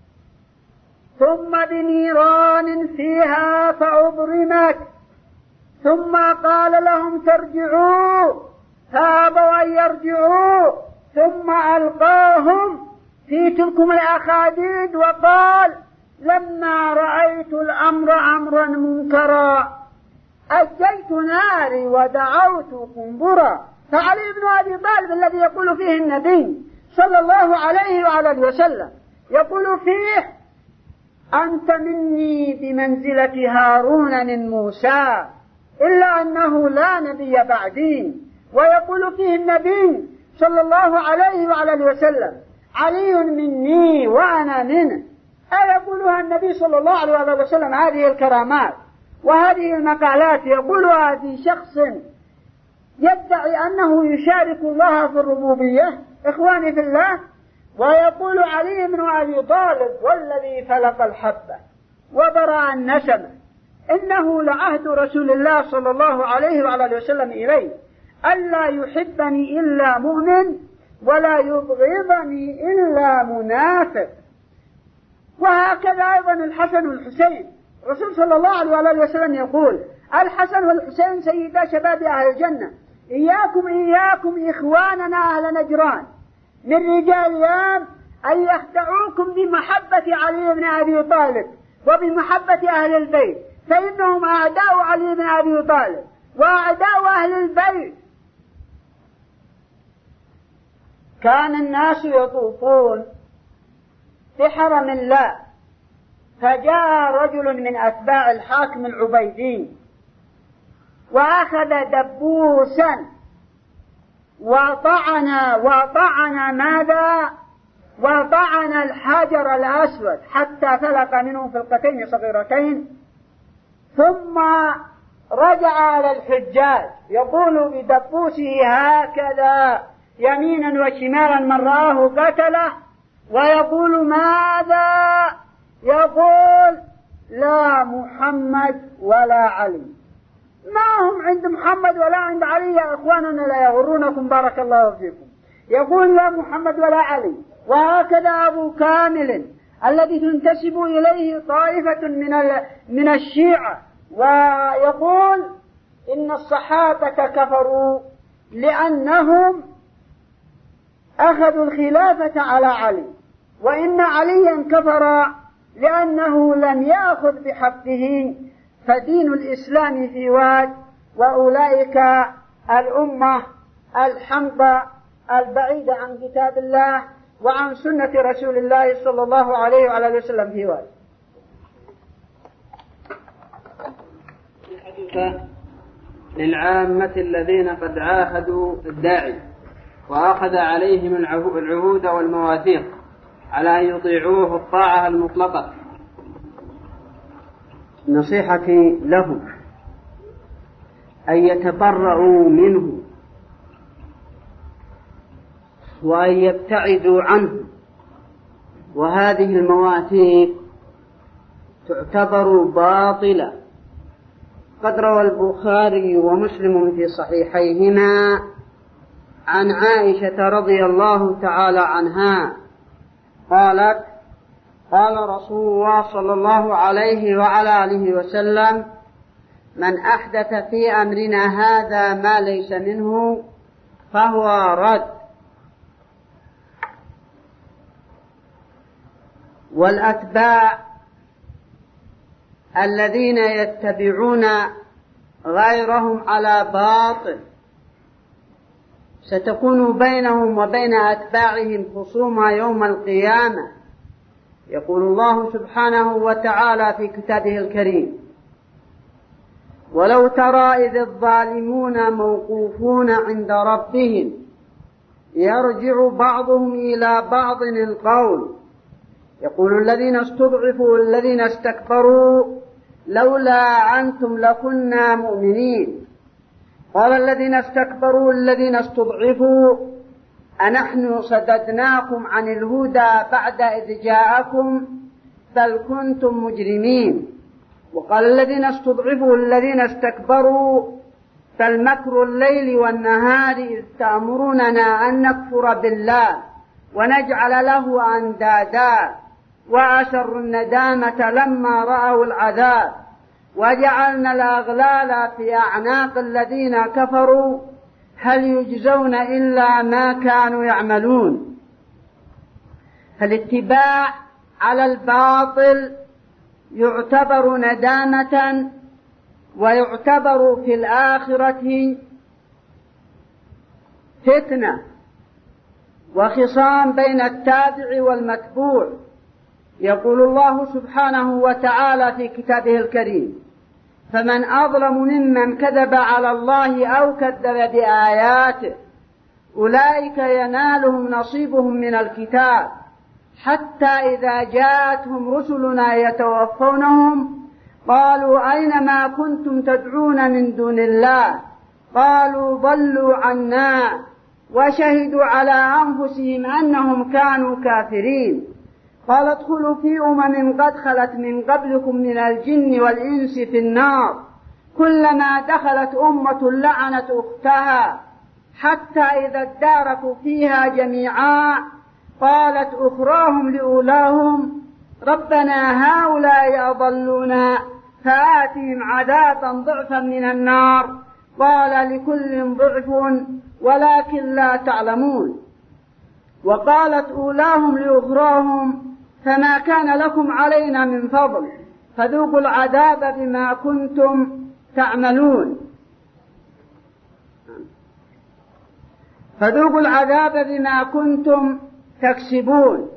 ثم بنيران فيها فأبرمت، ثم قال لهم ترجعوا فأبوا أن يرجعوا، ثم ألقاهم في تلكم الأخاديد وقال لما رأيت الأمر أمرا منكرا أجيت ناري ودعوت قنبرا. فعلي بن أبي طالب الذي يقول فيه النبي صلى الله عليه وآله وسلم يقول فيه أنت مني بمنزلة هارون من موسى إلا أنه لا نبي بعدي. ويقول فيه النبي صلى الله عليه وآله وسلم علي مني وأنا منه. أيقولها النبي صلى الله عليه وآله وسلم هذه الكرامات وهذه المقالات يقولها في شخص يدعي أنه يشارك الله في الربوبية؟ إخواني في الله، ويقول علي بن أبي طالب والذي فلق الحبة وبرأ النسمة إنه لعهد رسول الله صلى الله عليه وآله وسلم إليه ألا يحبني إلا مؤمن ولا يبغضني إلا منافق. وهكذا أيضا الحسن والحسين، الرسول صلى الله عليه وآله وسلم يقول الحسن والحسين سيدا شباب أهل الجنة. إياكم إياكم إخواننا أهل نجران من رجال اليوم أن يخدعوكم بمحبة علي بن أبي طالب وبمحبة أهل البيت، فإنهم أعداء علي بن أبي طالب وأعداء أهل البيت. كان الناس يطوفون بحرم الله، فجاء رجل من أتباع الحاكم العبيدي وأخذ دبوسا وطعن وطعن ماذا؟ وطعن الحجر الأسود حتى فلق منه فلقتين صغيرتين، ثم رجع على الحجاج يقول بدبوسه هكذا يمينا وشمالا من رآه قتله، ويقول ماذا؟ يقول لا محمد ولا علي. ما هم عند محمد ولا عند علي يا إخواننا، لا يغرونكم بارك الله فيكم. يقول لا محمد ولا علي. وهكذا أبو كامل الذي تنتسب إليه طائفة من من الشيعة، ويقول إن الصحابة كفروا لأنهم أخذوا الخلافة على علي، وإن عليا كفر لأنه لم يأخذ بحقه، فدين الإسلام في واد، وأولئك الأمة الحمقى البعيدة عن كتاب الله وعن سنة رسول الله صلى الله عليه وعلى وسلم في واد. للعامة الذين قد عاهدوا الداعي وأخذ عليهم العهود والمواثيق على أن يطيعوه الطاعة المطلقة. نصيحتي لهم أن يتبرؤوا منه وأن يبتعدوا عنه، وهذه المواثيق تعتبر باطلة. قد روى البخاري ومسلم في صحيحيهما عن عائشة رضي الله تعالى عنها قالت: قال رسول الله صلى الله عليه وعلى آله وسلم: من أحدث في أمرنا هذا ما ليس منه فهو رد. والأتباع الذين يتبعون غيرهم على باطل ستكون بينهم وبين أتباعهم خصومة يوم القيامة. يقول الله سبحانه وتعالى في كتابه الكريم: ولو ترى إذ الظالمون موقوفون عند ربهم يرجع بعضهم إلى بعض القول يقول الذين استضعفوا الذين استكبروا لولا أنتم لكنا مؤمنين. قال الذين استكبروا الذين استضعفوا أنحن صددناكم عن الهدى بعد إذ جاءكم بل كنتم مجرمين. وقال الذين استضعفوا الذين استكبروا بل مكر الليل والنهار إذ تأمروننا أن نكفر بالله ونجعل له أندادا وأسروا الندامة لما رأوا العذاب وجعلنا الأغلال في أعناق الذين كفروا هل يجزون إلا ما كانوا يعملون. فالاتباع على الباطل يعتبر ندامة ويعتبر في الآخرة فتنة وخصام بين التابع والمتبوع. يقول الله سبحانه وتعالى في كتابه الكريم: فمن أظلم ممن كذب على الله أو كذب بآياته أولئك ينالهم نصيبهم من الكتاب حتى إذا جاءتهم رسلنا يتوفونهم قالوا أين ما كنتم تدعون من دون الله قالوا ضلوا عنا وشهدوا على أنفسهم أنهم كانوا كافرين. قال ادخلوا في أمم قد خلت من قبلكم من الجن والإنس في النار كلما دخلت أمة لعنت أختها حتى إذا اداركوا فيها جميعا قالت أخراهم لأولاهم ربنا هؤلاء أضلونا فآتهم عذابا ضعفا من النار قال لكل ضعف ولكن لا تعلمون. وقالت أولاهم لأخراهم فما كان لكم علينا من فضل فذوقوا العذاب بما كنتم تعملون فذوقوا العذاب بما كنتم تكسبون.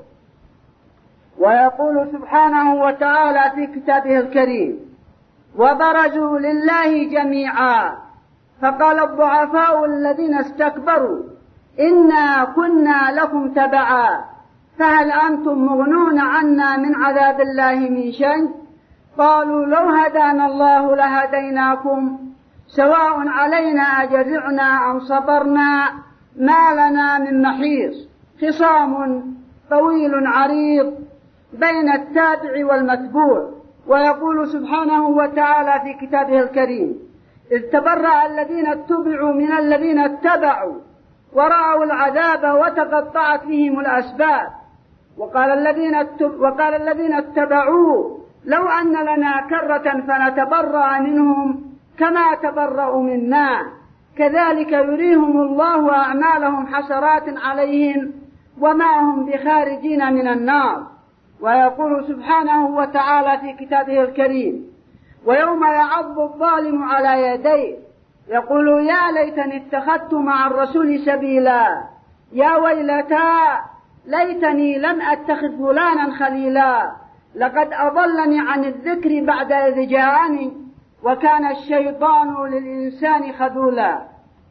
ويقول سبحانه وتعالى في كتابه الكريم: وبرزوا لله جميعا فقال الضعفاء الذين استكبروا إنا كنا لكم تبعا فهل أنتم مغنون عنا من عذاب الله من شيء؟ قالوا لو هدانا الله لهديناكم سواء علينا أجزعنا أم صبرنا ما لنا من محيص. خصام طويل عريض بين التابع والمتبوع. ويقول سبحانه وتعالى في كتابه الكريم: إذ تبرأ الذين اتبعوا من الذين اتبعوا ورأوا العذاب وتقطعت بهم الأسباب وقال الذين وقال الذين اتبعوا لو أن لنا كرة فنتبرأ منهم كما تبرأوا منا كذلك يريهم الله أعمالهم حسرات عليهم وما هم بخارجين من النار. ويقول سبحانه وتعالى في كتابه الكريم: ويوم يعض الظالم على يديه يقول يا ليتني اتخذت مع الرسول سبيلا يا ويلتى ليتني لم أتخذ فلانا خليلا لقد أضلني عن الذكر بعد إذ جاءني وكان الشيطان للإنسان خذولا.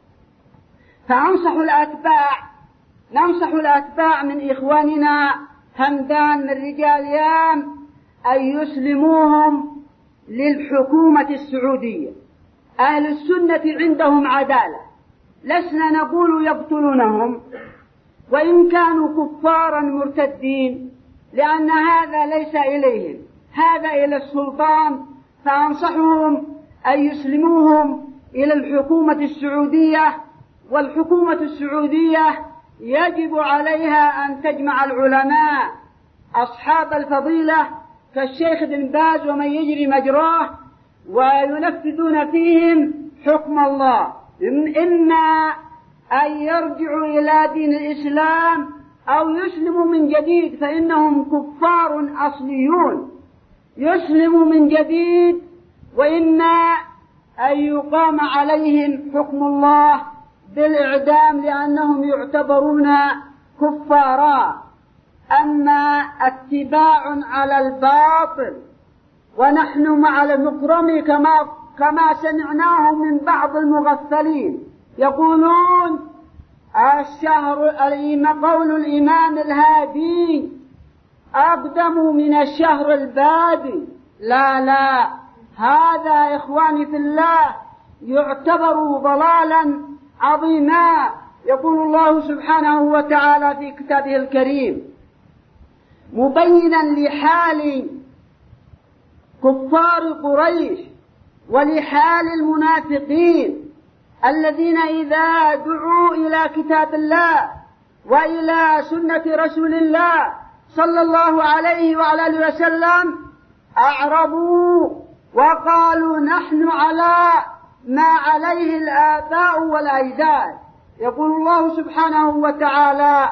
فأنصح الأتباع ننصح الأتباع من إخواننا همدان من رجال يام أن يسلموهم للحكومة السعودية. أهل السنة عندهم عدالة، لسنا نقول يقتلونهم وإن كانوا كفارا مرتدين، لأن هذا ليس إليهم، هذا إلى السلطان. فأنصحهم أن يسلموهم إلى الحكومة السعودية. والحكومة السعودية يجب عليها أن تجمع العلماء أصحاب الفضيلة كالشيخ بن باز ومن يجري مجراه وينفذون فيهم حكم الله، إما أن يرجعوا إلى دين الإسلام أو يسلموا من جديد فإنهم كفار أصليون، يسلموا من جديد، وإما أن يقام عليهم حكم الله بالإعدام لأنهم يعتبرون كفارا. أما اتباع على الباطل ونحن مع المكرم كما كما سمعناه من بعض المغفلين يقولون الشهر قول الإمام الهادي أقدم من الشهر البادي. لا لا، هذا إخواني في الله يعتبر ضلالا عظيما. يقول الله سبحانه وتعالى في كتابه الكريم مبينا لحال كفار قريش ولحال المنافقين الذين إذا دعوا إلى كتاب الله وإلى سنة رسول الله صلى الله عليه وعلى آله وسلم أعرضوا وقالوا نحن على ما عليه الآباء والأجداد. يقول الله سبحانه وتعالى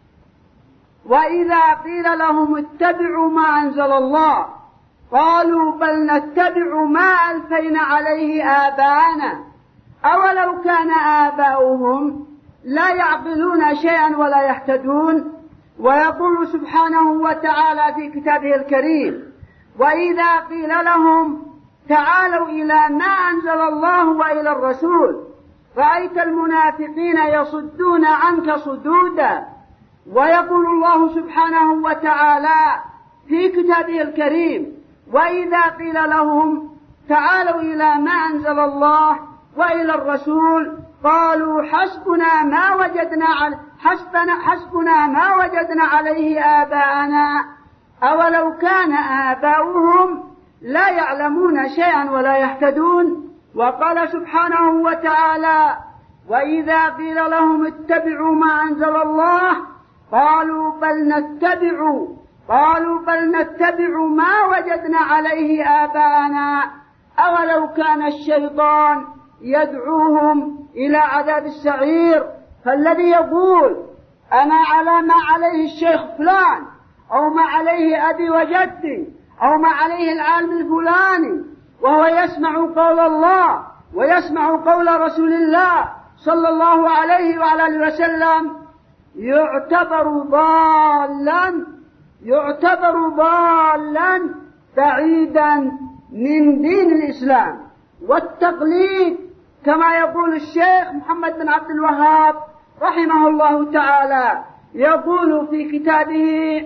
وإذا قيل لهم اتبعوا ما أنزل الله قالوا بل نتبع ما ألفينا عليه آباءنا أولو كان آباؤهم لا يعقلون شيئا ولا يهتدون. ويقول سبحانه وتعالى في كتابه الكريم وإذا قيل لهم تعالوا إلى ما أنزل الله وإلى الرسول رأيت المنافقين يصدون عنك صدودا. ويقول الله سبحانه وتعالى في كتابه الكريم وإذا قيل لهم تعالوا إلى ما أنزل الله وإلى الرسول قالوا حسبنا ما وجدنا على حسبنا, حسبنا ما وجدنا عليه آباءنا أولو كان آباؤهم لا يعلمون شيئا ولا يهتدون. وقال سبحانه وتعالى وإذا قيل لهم اتبعوا ما أنزل الله قالوا بل نتبع قالوا بل نتبع ما وجدنا عليه آباءنا أولو كان الشيطان يدعوهم إلى عذاب السعير. فالذي يقول أنا على ما عليه الشيخ فلان أو ما عليه أبي وجدي أو ما عليه العالم الفلاني وهو يسمع قول الله ويسمع قول رسول الله صلى الله عليه وعلى آله وسلم يعتبر ضالا يعتبر ضالا بعيدا من دين الإسلام. والتقليد كما يقول الشيخ محمد بن عبد الوهاب رحمه الله تعالى، يقول في كتابه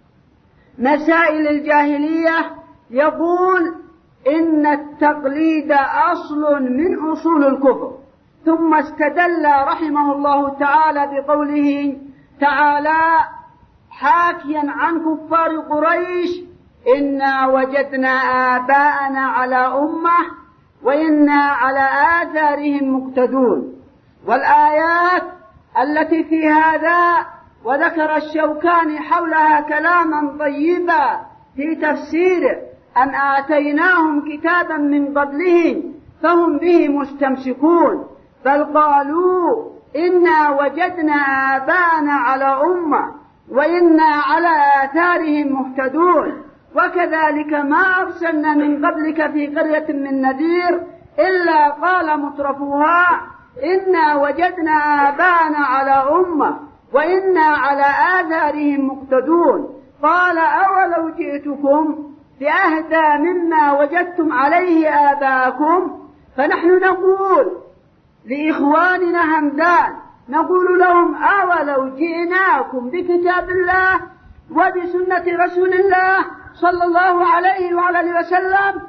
مسائل الجاهلية، يقول إن التقليد أصل من أصول الكفر. ثم استدل رحمه الله تعالى بقوله تعالى حاكيا عن كفار قريش: إنا وجدنا آباءنا على أمة وإنا على آثارهم مقتدون. والآيات التي في هذا وذكر الشوكاني حولها كلاما طيبا في تفسيره: أن آتيناهم كتابا من قبله فهم به مستمسكون، بل قالوا إنا وجدنا آباءنا على أمة وإنا على آثارهم مهتدون. وكذلك ما أرسلنا من قبلك في قرية من نذير إلا قال مترفوها إنا وجدنا آباءنا على أمة وإنا على آثارهم مقتدون. قال أولو جئتكم بأهدى مما وجدتم عليه آباءكم؟ فنحن نقول لإخواننا همدان، نقول لهم أولو جئناكم بكتاب الله وبسنة رسول الله صلى الله عليه وعلى آله وسلم.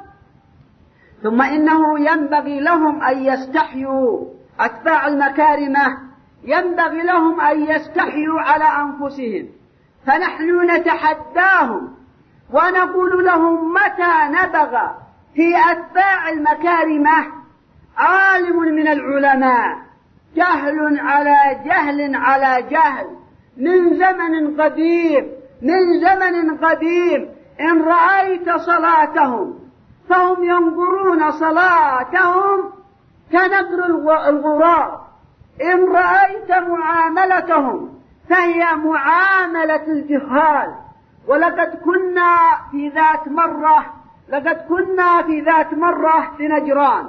ثم إنه ينبغي لهم أن يستحيوا أتباع المكارمة، ينبغي لهم أن يستحيوا على أنفسهم. فنحن نتحداهم ونقول لهم: متى نبغ في أتباع المكارمة عالم من العلماء جهل على جهل على جهل من زمن قديم من زمن قديم إن رأيت صلاتهم فهم ينظرون صلاتهم كنقر الغراب، إن رأيت معاملتهم فهي معاملة الجهال. ولقد كنا في ذات مرة لقد كنا في ذات مرة في نجران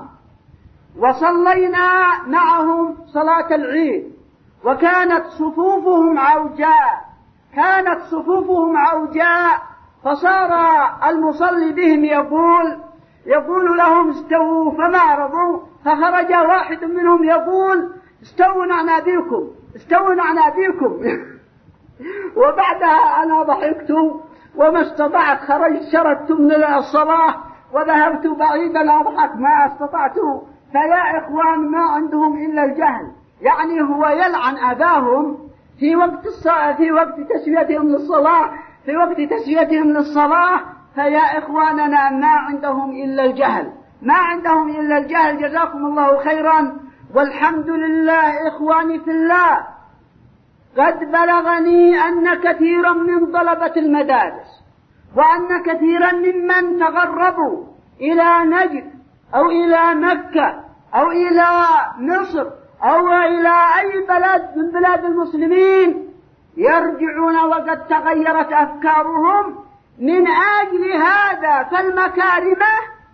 وصلينا معهم صلاة العيد، وكانت صفوفهم عوجاء كانت صفوفهم عوجاء فصار المصلي بهم يقول يقول لهم: استووا، فما رضوا، فخرج واحد منهم يقول: استووا عن أبيكم استووا عن أبيكم وبعدها أنا ضحكت وما استطعت، خرجت شردت من الصلاة وذهبت بعيدا أضحك ما استطعت. فيا إخوان ما عندهم إلا الجهل، يعني هو يلعن أباهم في وقت الصلاة في وقت تسويتهم للصلاة في وقت تسويتهم للصلاة فيا إخواننا ما عندهم إلا الجهل ما عندهم إلا الجهل جزاكم الله خيرا. والحمد لله إخواني في الله، قد بلغني أن كثيرا من طلبة المدارس وأن كثيرا ممن تغربوا إلى نجد أو إلى مكة أو إلى مصر أو إلى أي بلد من بلاد المسلمين يرجعون وقد تغيرت أفكارهم من أجل هذا. فالمكارمة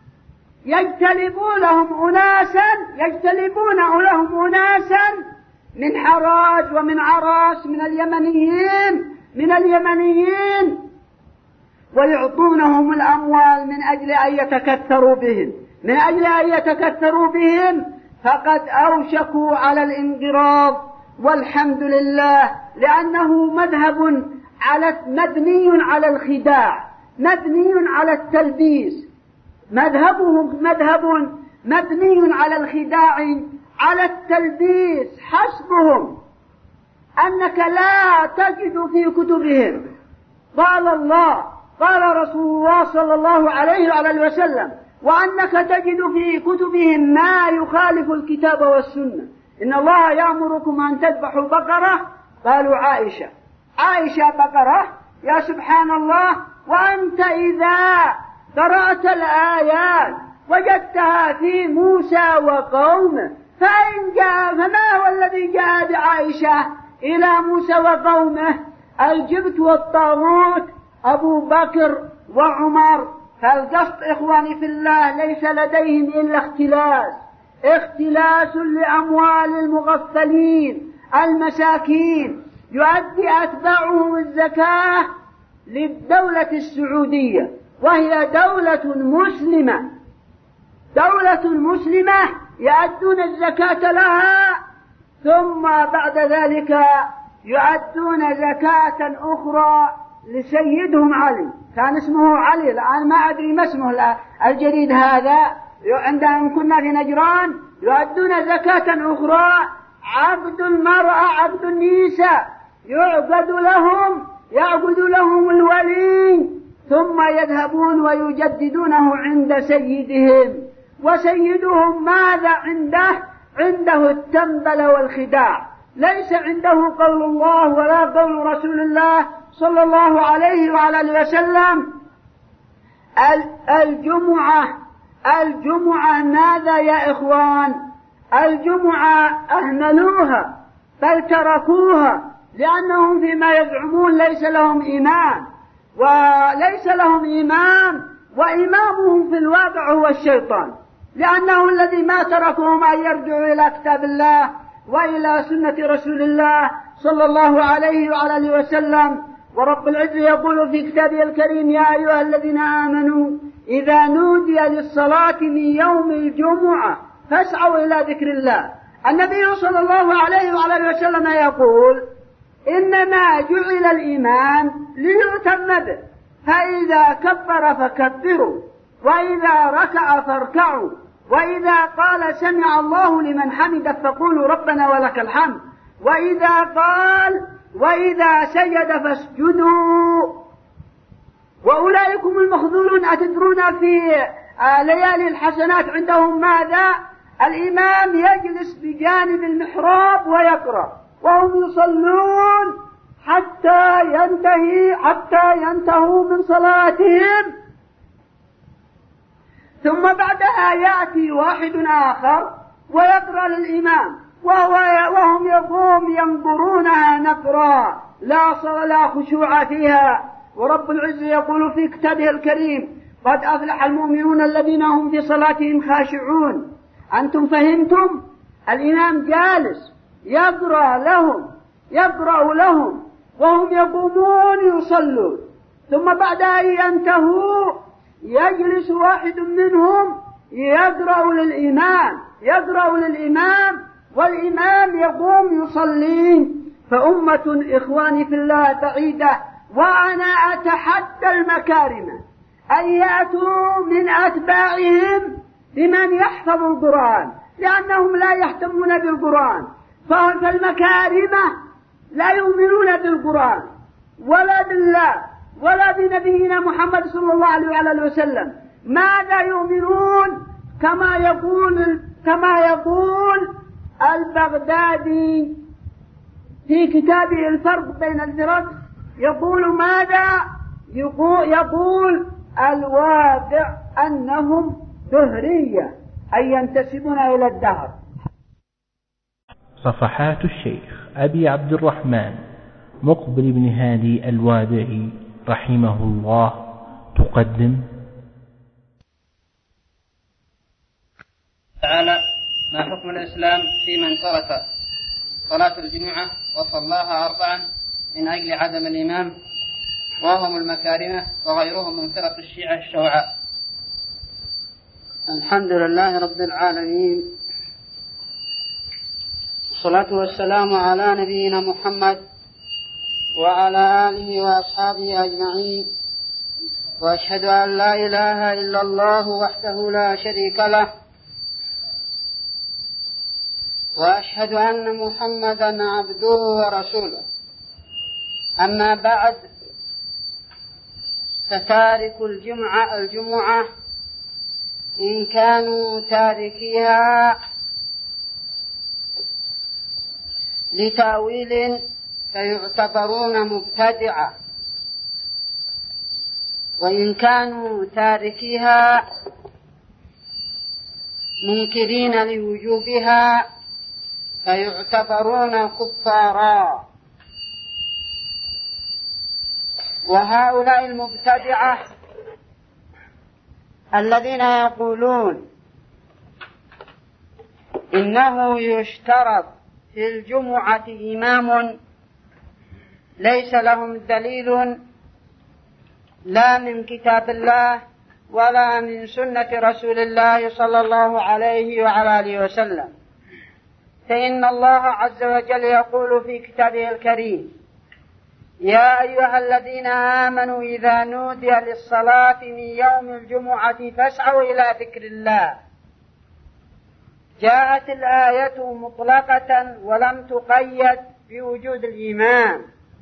يجتلبون لهم أناسا يجتلبون لهم أناسا من حراج ومن عراس من اليمنيين من اليمنيين ويعطونهم الأموال من أجل أن يتكثروا بهم من أجل أن يتكثروا بهم فقد أوشكوا على الانقراض. والحمد لله، لأنه مذهب على مبني على الخداع مبني على التلبيس مذهبهم مذهب مبني على الخداع على التلبيس. حسبهم أنك لا تجد في كتبهم قال الله قال رسول الله صلى الله عليه وعلى وسلم، وأنك تجد في كتبهم ما يخالف الكتاب والسنة. إن الله يأمركم أن تذبحوا بقرة، قالوا عائشة عائشة بقرة، يا سبحان الله. وأنت إذا قرأت الآيات وجدتها في موسى وقومه، فإن جاء فما هو الذي جاء بعائشة إلى موسى وقومه؟ الجبت والطاغوت أبو بكر وعمر. فالقصد إخواني في الله ليس لديهم إلا اختلاس، اختلاس لأموال المغفلين المساكين. يؤدي أتباعهم الزكاة للدولة السعودية، وهي دولة مسلمة، دولة مسلمة يؤدون الزكاة لها، ثم بعد ذلك يؤدون زكاة أخرى لسيدهم علي، كان اسمه علي، الآن ما أدري ما اسمه الجديد هذا، عندما كنا في نجران يؤدون زكاة أخرى. عبد المرأة عبد النساء يعبد لهم، يعبد لهم الولي، ثم يذهبون ويجددونه عند سيدهم، وسيدهم ماذا عنده؟ عنده التنبل والخداع، ليس عنده قول الله ولا قول رسول الله صلى الله عليه وعلى اله وسلم. الجمعة الجمعة ماذا يا إخوان؟ الجمعة أهملوها بل تركوها، لأنهم فيما يزعمون ليس لهم إمام، وليس لهم إمام، وإمامهم في الواقع هو الشيطان، لأنه الذي ما تركهم أن يرجعوا إلى كتاب الله وإلى سنة رسول الله صلى الله عليه وعلى اله وسلم. ورب العزة يقول في كتابه الكريم: يا أيها الذين آمنوا إذا نودي للصلاة من يوم الجمعة فاسعوا إلى ذكر الله. النبي صلى الله عليه وعلى اله وسلم يقول: إنما جعل الإمام ليؤتم به، فإذا كبر فكبروا، وإذا ركع فاركعوا، وإذا قال سمع الله لمن حمده فقولوا ربنا ولك الحمد، وإذا قال وإذا سجد فاسجدوا. وأولئكم المخذولون. أتدرون في ليالي الحسنات عندهم ماذا؟ الإمام يجلس بجانب المحراب ويقرأ، وهم يصلون حتى ينتهي حتى ينتهوا من صلاتهم، ثم بعدها يأتي واحد آخر ويقرأ للإمام، وهم يقوم ينظرونها نظرا لا خشوع فيها. ورب العزة يقول في كتابه الكريم: قد أفلح المؤمنون الذين هم في صلاتهم خاشعون. أنتم فهمتم؟ الإمام جالس يقرأ لهم يقرأ لهم وهم يقومون يصلون، ثم بعد أن ينتهوا يجلس واحد منهم يقرأ للإمام يقرأ للإمام والإمام يقوم يصلي. فأمة إخواني في الله بعيدة، وأنا أتحدى المكارم أن يأتوا من أتباعهم بمن يحفظ القرآن، لأنهم لا يهتمون بالقرآن، فالمكارمة لا يؤمنون بالقرآن ولا بالله ولا بنبينا محمد صلى الله عليه وسلم. ماذا يؤمنون؟ كما يقول كما يقول البغدادي في كتابه الفرق بين الفرق، يقول ماذا؟ يقول, يقول الواقع أنهم دهرية، أي ينتسبون إلى الدهر. صفحات الشيخ أبي عبد الرحمن مقبل بن هادي الوادعي رحمه الله تقدم: تعالى: ما حكم الإسلام في من ترك صلاة الجمعة وصلاها أربعا من أجل عدم الإمام، وهم المكارمة وغيرهم من فرق الشيعة الشوعاء؟ الحمد لله رب العالمين، والصلاة والسلام على نبينا محمد وعلى آله وأصحابه أجمعين، وأشهد أن لا إله إلا الله وحده لا شريك له، وأشهد أن محمدا عبده ورسوله. أما بعد، فتارك الجمعة الجمعة إن كانوا تاركيها لتأويل فيعتبرون مبتدعة، وإن كانوا تاركيها منكرين لوجوبها فيعتبرون كفارا. وهؤلاء المبتدعة الذين يقولون إنه يشترط في الجمعة إمام ليس لهم دليل لا من كتاب الله ولا من سنة رسول الله صلى الله عليه وعلى آله وسلم، فإن الله عز وجل يقول في كتابه الكريم: يا أيها الذين آمنوا إذا نودي للصلاة من يوم الجمعة فاسعوا إلى ذكر الله. جاءت الآية مطلقة ولم تقيد بوجود الإمام.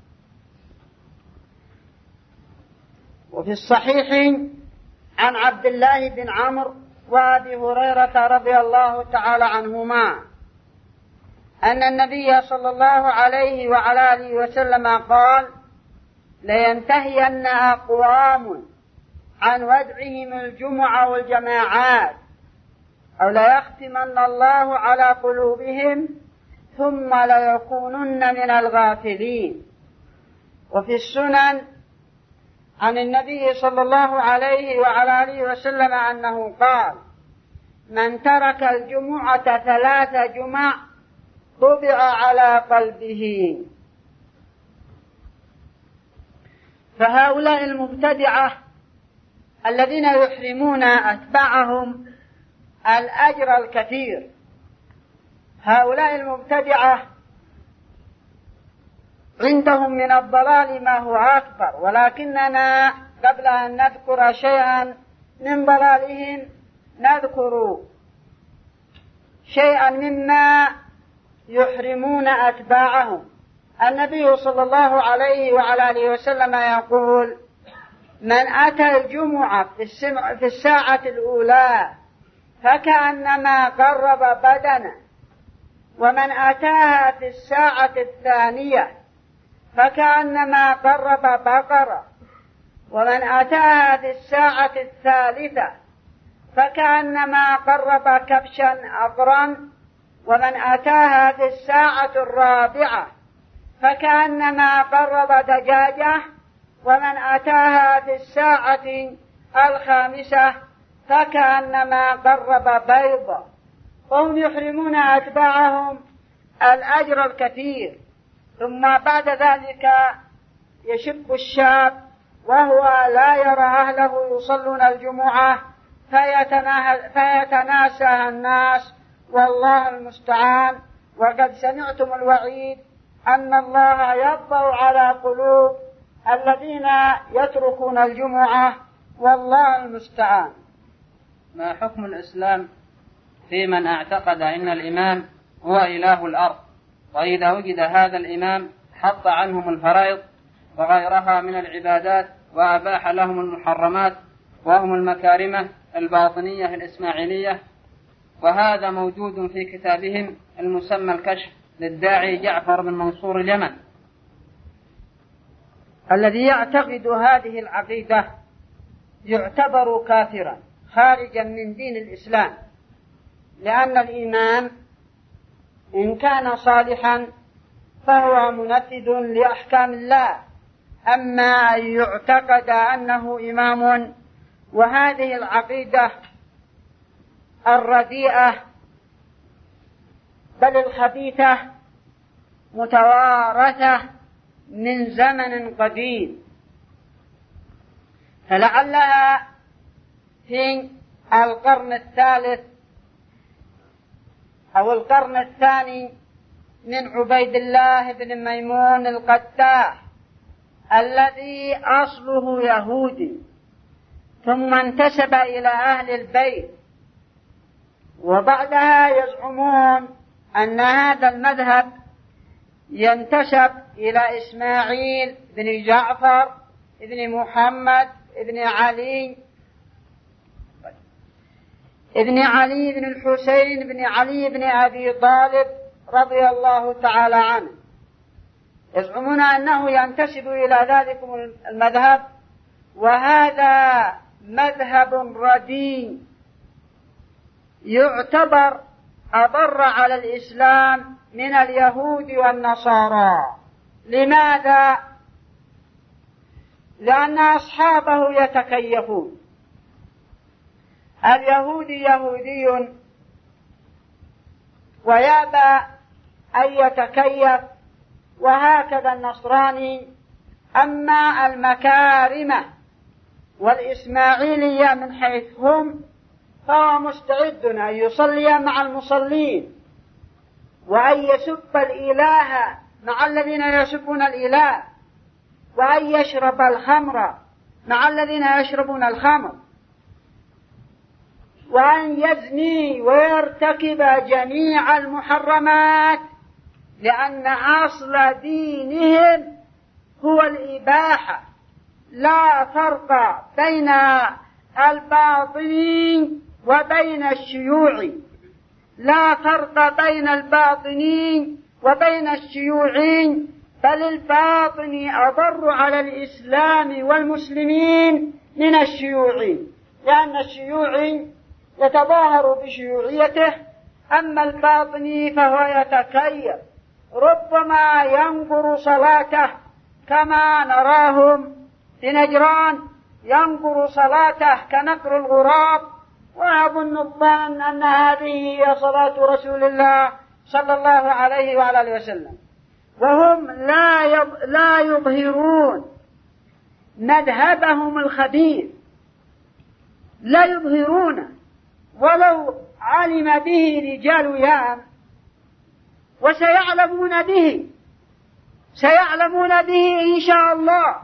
وفي الصحيح عن عبد الله بن عمرو وأبي هريرة رضي الله تعالى عنهما أن النبي صلى الله عليه وعلى آله وسلم قال: لينتهين أقوام عن ودعهم الجمعة والجماعات أو ليختمن الله على قلوبهم ثم ليكونن من الغافلين. وفي السنن عن النبي صلى الله عليه وعلى آله وسلم أنه قال: من ترك الجمعة ثلاث جمع طبع على قلبه. فهؤلاء المبتدعة الذين يحرمون أتباعهم الأجر الكثير، هؤلاء المبتدعة عندهم من الضلال ما هو أكبر، ولكننا قبل أن نذكر شيئا من ضلالهم نذكر شيئا مما يحرمون أتباعهم. النبي صلى الله عليه وعلى آله وسلم يقول: من أتى الجمعة في الساعة الأولى فكأنما قرب بدنه، ومن أتاها في الساعة الثانية فكأنما قرب بقرة، ومن أتاها في الساعة الثالثة فكأنما قرب كبشا أقرن، ومن أتاها في الساعة الرابعة فكأنما قرب دجاجة، ومن أتاها في الساعة الخامسة فكأنما قرب بيضة. وهم يحرمون أتباعهم الأجر الكثير. ثم بعد ذلك يشب الشاب وهو لا يرى أهله يصلون الجمعة فيتناساها الناس، والله المستعان. وقد سمعتم الوعيد أن الله يطبع على قلوب الذين يتركون الجمعة، والله المستعان. ما حكم الإسلام في من اعتقد أن الإمام هو إله الأرض، وإذا وجد هذا الإمام حط عنهم الفرائض وغيرها من العبادات وأباح لهم المحرمات وهم المكارمة الباطنية الإسماعيلية؟ وهذا موجود في كتابهم المسمى الكشف للداعي جعفر بن منصور اليمن. الذي يعتقد هذه العقيدة يعتبر كافرا خارجا من دين الإسلام، لأن الإمام إن كان صالحا فهو منفذ لأحكام الله، أما أن يعتقد أنه إمام. وهذه العقيدة الرديئة بل الخبيثة متوارثة من زمن قديم، فلعلها في القرن الثالث أو القرن الثاني من عبيد الله بن ميمون القداح الذي أصله يهودي ثم انتسب إلى أهل البيت، وبعدها يزعمون أن هذا المذهب ينتسب إلى إسماعيل بن جعفر بن محمد بن علي ابن علي بن الحسين بن علي بن أبي طالب رضي الله تعالى عنه. يزعمون أنه ينتسب إلى ذلك المذهب، وهذا مذهب رديء يعتبر أضر على الإسلام من اليهود والنصارى. لماذا؟ لأن أصحابه يتكيفون، اليهودي يهودي ويأبى أن يتكيف، وهكذا النصراني. أما المكارمة والإسماعيلية من حيث هم فهو مستعد أن يصلي مع المصلين، وأن يسب الإله مع الذين يسبون الإله، وأن يشرب الخمر مع الذين يشربون الخمر، وأن يزني ويرتكب جميع المحرمات، لأن أصل دينهم هو الإباحة. لا فرق بين الباطني وبين الشيوعي، لا فرق بين الباطني وبين الشيوعي، بل الباطني أضر على الإسلام والمسلمين من الشيوعي، لأن الشيوعي يتظاهر بشيوعيته، أما الباطني فهو يتكيف، ربما ينقر صلاته كما نراهم في نجران، ينقر صلاته كنقر الغراب، وأظن الظن أن هذه هي صلاة رسول الله صلى الله عليه وعلى آله وسلم. وهم لا لا يظهرون مذهبهم الخبيث، لا يظهرون، ولو علم به رجال يام، وسيعلمون به سيعلمون به إن شاء الله،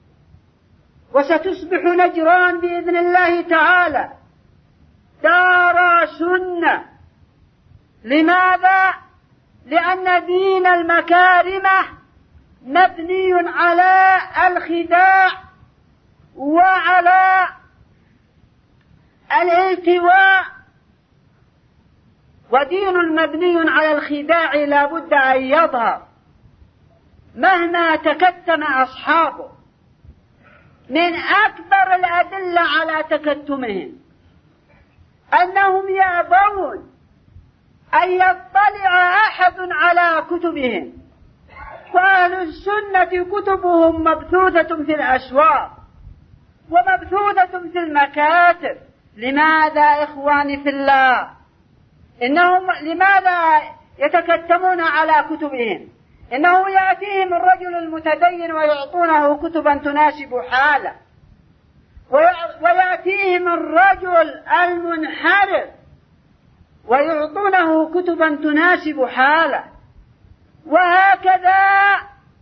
وستصبح نجران بإذن الله تعالى دار سنة. لماذا؟ لأن دين المكارمة مبني على الخداع وعلى الالتواء، ودين مبني على الخداع لا بد أن يظهر مهما تكتم أصحابه. من أكبر الأدلة على تكتمهم أنهم يأبون أن يطلع أحد على كتبهم، وأهل السنة كتبهم مبثوثة في الأسواق ومبثوثة في المكاتب. لماذا إخواني في الله؟ إنهم لماذا يتكتمون على كتبهم؟ إنه يأتيهم الرجل المتدين ويعطونه كتبا تناسب حاله، ويأتيهم الرجل المنحرف ويعطونه كتبا تناسب حاله، وهكذا.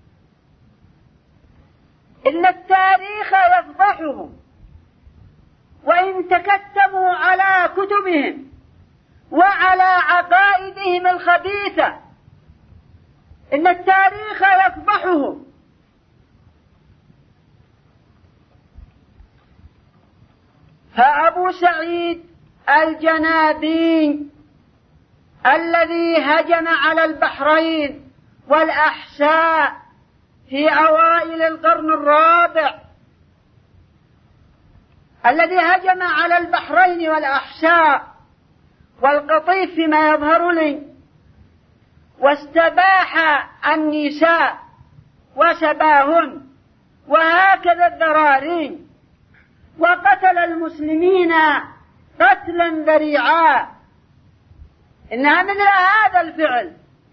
إن التاريخ يفضحهم وإن تكتموا على كتبهم وعلى عقائدهم الخبيثة، إن التاريخ يفضحهم. فأبو سعيد الجنابي الذي هجم على البحرين والأحساء في أوائل القرن الرابع، الذي هجم على البحرين والأحساء والقطيف فيما يظهر لي، واستباح النساء وسباهن وهكذا الذرارين، وقتل المسلمين قتلا ذريعا. إنها مثل هذا الفعل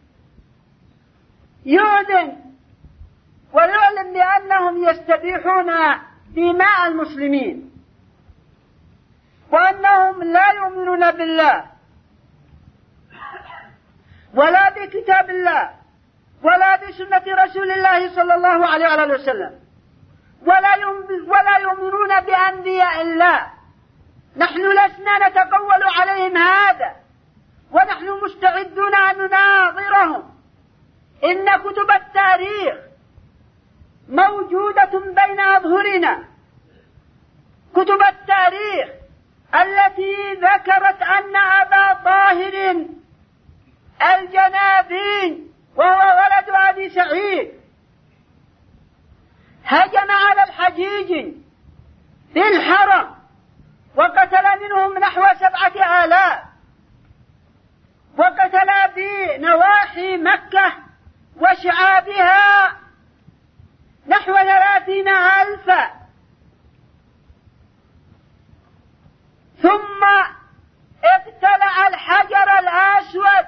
يؤذن ويعلم بأنهم يستبيحون دماء المسلمين، وأنهم لا يؤمنون بالله ولا بكتاب الله ولا بسنة رسول الله صلى الله عليه وآله وسلم، ولا يؤمنون بأنبياء الله. نحن لسنا نتقول عليهم هذا، ونحن مستعدون أن نناظرهم. إن كتب التاريخ موجودة بين أظهرنا، كتب التاريخ التي ذكرت أن أبا طاهر الجنابي وهو ولد أبي سعيد هجم على الحجيج في الحرم وقتل منهم نحو سبعة آلاف، وقتل في نواحي مكة وشعابها نحو ثلاثين ألفا. ثم ابتلع الحجر الأسود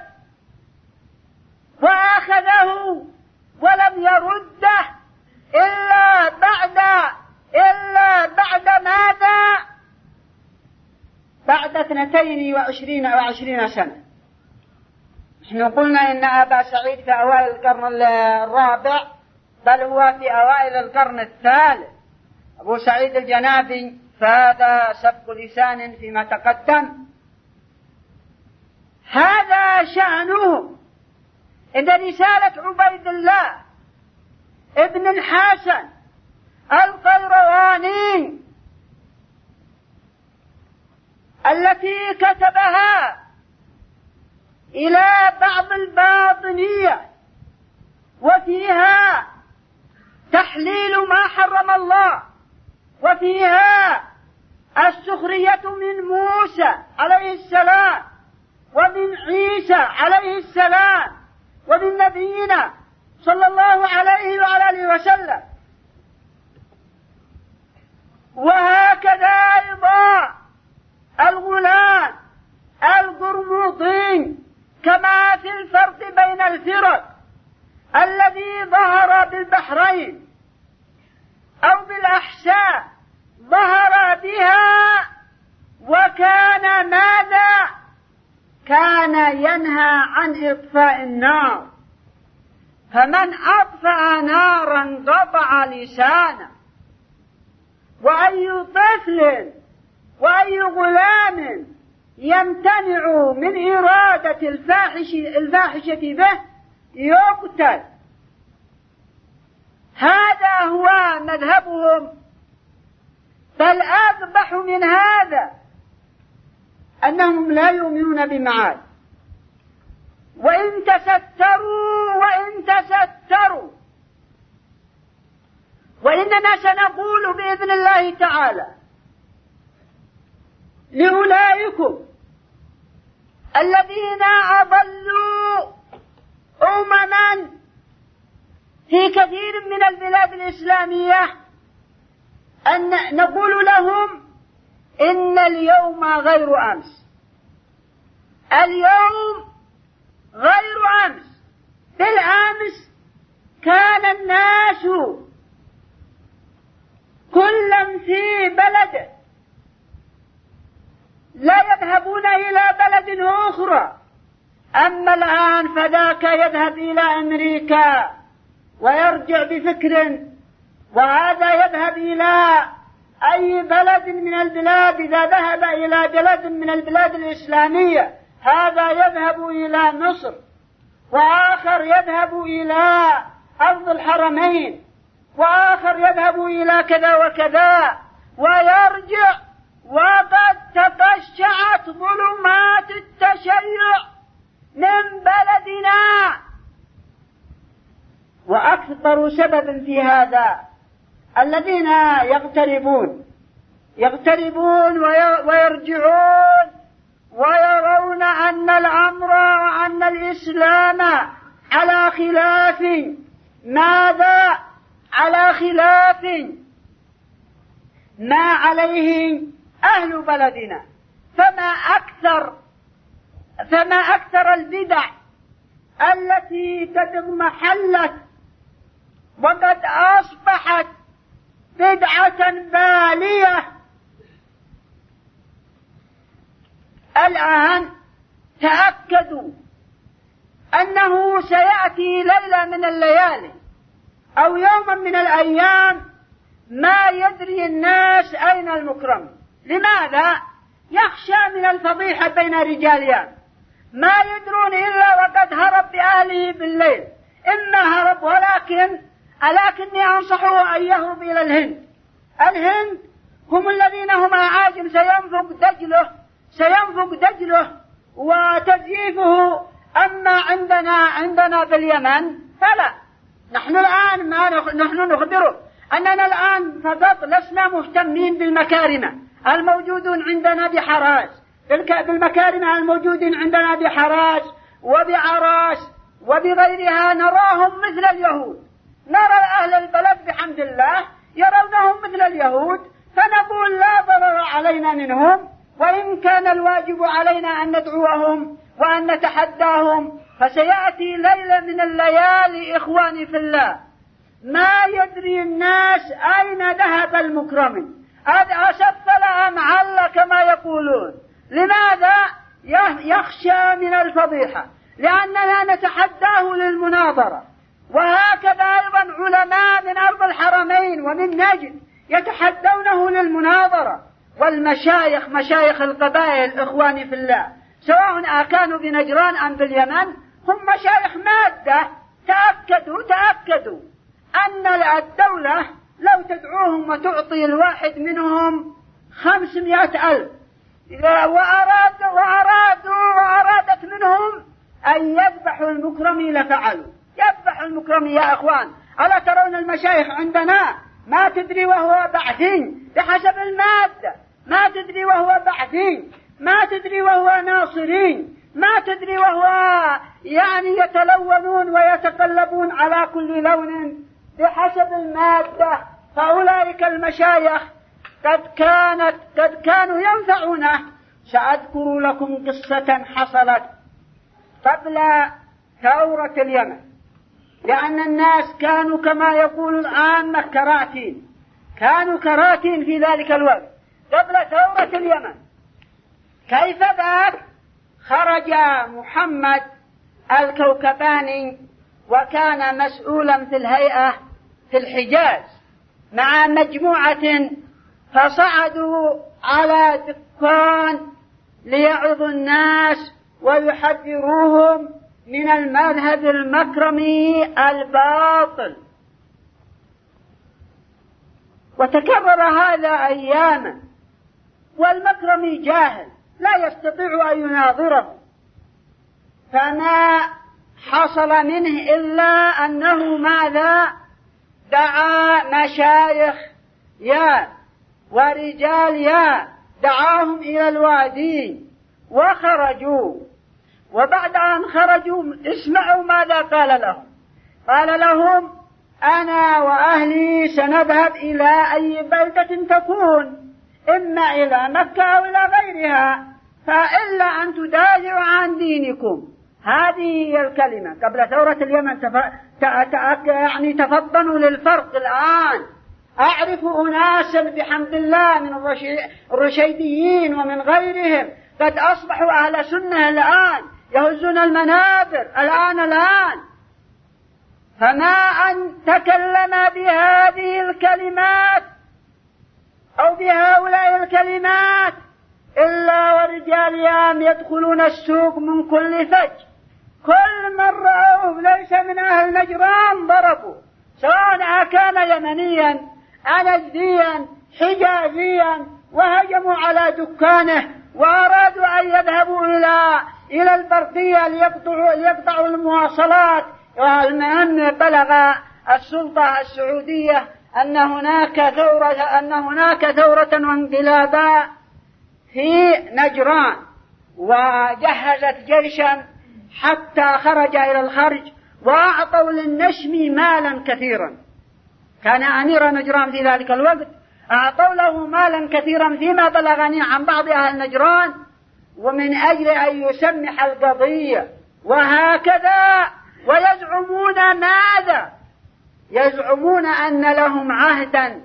وأخذه ولم يرده إلا بعد إلا بعد ماذا؟ بعد اثنتين وعشرين أو عشرين سنة. نحن قلنا إن أبا سعيد في أوائل القرن الرابع، بل هو في أوائل القرن الثالث. أبو سعيد الجنابي فهذا سبق لسان فيما تقدم. هذا شأنه. إن رسالة عبيد الله ابن الحسن القيرواني التي كتبها إلى بعض الباطنية وفيها تحليل ما حرم الله، وفيها السخرية من موسى عليه السلام ومن عيسى عليه السلام ومن نبينا صلى الله عليه وعلى آله وسلم. وهكذا أيضا الغلام القرموطي كما في الفرق بين الفرق الذي ظهر بالبحرين أو بالأحساء ظهر بها، وكان ماذا؟ كان ينهى عن إطفاء النار، فمن أطفأ نارا قطع لسانه. وأي طفل وأي غلام يمتنع من إرادة الفاحش الفاحشة به يقتل. هذا هو مذهبهم. بل أقبح من هذا أنهم لا يؤمنون بمعاد، وإن تستروا وإن تستروا. وإننا سنقول بإذن الله تعالى لأولئكم الذين أضلوا أمما في كثير من البلاد الإسلامية أن نقول لهم إن اليوم غير أمس. اليوم غير أمس. بالأمس كان الناس كلا في بلد لا يذهبون إلى بلد أخرى، أما الآن فذاك يذهب إلى أمريكا ويرجع بفكر، وهذا يذهب إلى أي بلد من البلاد. إذا ذهب إلى بلد من البلاد الإسلامية هذا يذهب إلى مصر، وآخر يذهب إلى أرض الحرمين، وآخر يذهب إلى كذا وكذا ويرجع، وقد تقشعت ظلمات التشيع من بلدنا. وأكثر سبب في هذا الذين يغتربون يغتربون ويرجعون ويرون أن الأمر وأن الإسلام على خلاف ماذا؟ على خلاف ما عليه أهل بلدنا. فما أكثر فما أكثر البدع التي تضمحلت وقد أصبحت بدعة بالية. الآن تأكدوا أنه سيأتي ليلة من الليالي أو يوما من الأيام ما يدري الناس أين المكرم. لماذا؟ يخشى من الفضيحة بين رجاليان، ما يدرون إلا وقد هرب بأهله بالليل. إما هرب ولكن لكني أنصحه أن يهرب إلى الهند. الهند هم الذين هم عاجم سينفق دجله سينفق دجله وتزييفه. أما عندنا عندنا باليمن فلا. نحن الآن ما نخ... نحن نخبره أننا الآن فقط لسنا مهتمين بالمكارم الموجودون عندنا بحراس، بالمكارم الموجودين عندنا بحراس وبعراس وبغيرها. نراهم مثل اليهود، نرى أهل البلد بحمد الله يرونهم مثل اليهود، فنقول لا ضرر علينا منهم وإن كان الواجب علينا أن ندعوهم وأن نتحداهم، فسيأتي ليلة من الليالي إخواني في الله ما يدري الناس أين ذهب المكرم، أسفل أم عل كما يقولون. لماذا؟ يخشى من الفضيحة، لأننا نتحداه للمناظرة. وهكذا أيضا علماء من أرض الحرمين ومن نجد يتحدونه للمناظرة. والمشايخ مشايخ القبائل إخواني في الله سواء كانوا بنجران أم باليمن هم مشايخ مادة. تأكدوا تأكدوا أن الدولة لو تدعوهم وتعطي الواحد منهم خمسمائة ألف وأراد وأرادوا وأرادت منهم أن يذبحوا المكرمي لفعلوا. يذبحوا المكرمي يا أخوان. ألا ترون المشايخ عندنا ما تدري وهو بعثين بحسب المادة، ما تدري وهو بعثين، ما تدري وهو ناصرين، ما تدري وهو يعني يتلونون ويتقلبون على كل لون بحسب المادة. فأولئك المشايخ قد كانت قد كانوا ينفعونه. سأذكر لكم قصة حصلت قبل ثورة اليمن، لأن الناس كانوا كما يقول العامة كراتين، كانوا كراتين في ذلك الوقت قبل ثورة اليمن. كيف ذاك؟ خرج محمد الكوكباني وكان مسؤولا في الهيئة في الحجاز مع مجموعة، فصعدوا على دكان ليعظوا الناس ويحذروهم من المذهب المكرمي الباطل. وتكرر هذا أياما، والمكرمي جاهل لا يستطيع أن يناظره، فما حصل منه إلا أنه ماذا؟ دعا مشايخ يا ورجال يا دعاهم إلى الوادي وخرجوا. وبعد أن خرجوا اسمعوا ماذا قال لهم. قال لهم: أنا وأهلي سنذهب إلى أي بلدة تكون، إما إلى مكة أو إلى غيرها، فإلا أن تدافعوا عن دينكم. هذه هي الكلمة. قبل ثورة اليمن تف... ت... ت... يعني تفطنوا للفرق. الآن أعرف أناسا بحمد الله من الرشي... الرشيديين ومن غيرهم قد أصبحوا أهل سنة الآن، يهزون المنابر الآن الآن. فما أن تكلم بهذه الكلمات أو بهؤلاء الكلمات إلا ورجال يام يدخلون السوق من كل فج. كل من رأوه ليس من أهل نجران ضربوا، سواء كان يمنيا أنجديا حجازيا، وهجموا على دكانه وأرادوا أن يذهبوا إلى إلى البرقية ليقطعوا, ليقطعوا المواصلات. والمهم بلغ السلطة السعودية أن هناك ثورة أن هناك ثورة وانقلابا في نجران، وجهزت جيشا حتى خرج إلى الخرج، وأعطوا للنشمي مالا كثيرا. كان أمير نجران في ذلك الوقت، أعطوا له مالا كثيرا فيما بلغني عن بعض أهل نجران، ومن أجل أن يسمح القضية. وهكذا ويزعمون ماذا؟ يزعمون أن لهم عهدا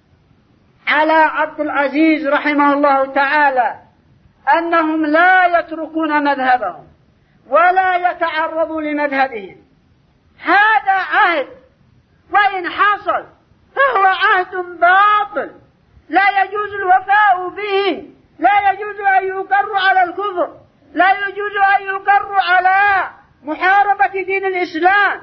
على عبد العزيز رحمه الله تعالى أنهم لا يتركون مذهبهم ولا يتعرضوا لمذهبهم. هذا عهد، وإن حصل فهو عهد باطل لا يجوز الوفاء به، لا يجوز أن يقر على الكفر، لا يجوز أن يقر على محاربة دين الإسلام.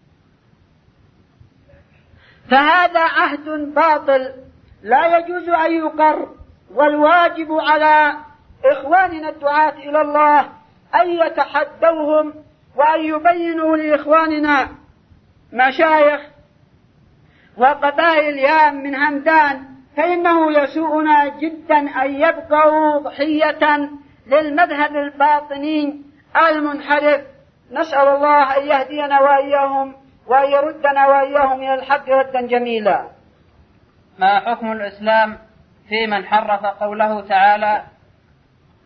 فهذا عهد باطل لا يجوز أن يقر. والواجب على إخواننا الدعاة إلى الله أن يتحدوهم وأن يبينوا لإخواننا مشايخ وقبائل يام من همدان، فإنه يسوءنا جدا أن يبقوا ضحية للمذهب الباطني المنحرف. نسأل الله أن يهدينا وإياهم وأن يردنا وإياهم إلى الحق ردا جميلا. ما حكم الإسلام في من حرف قوله تعالى: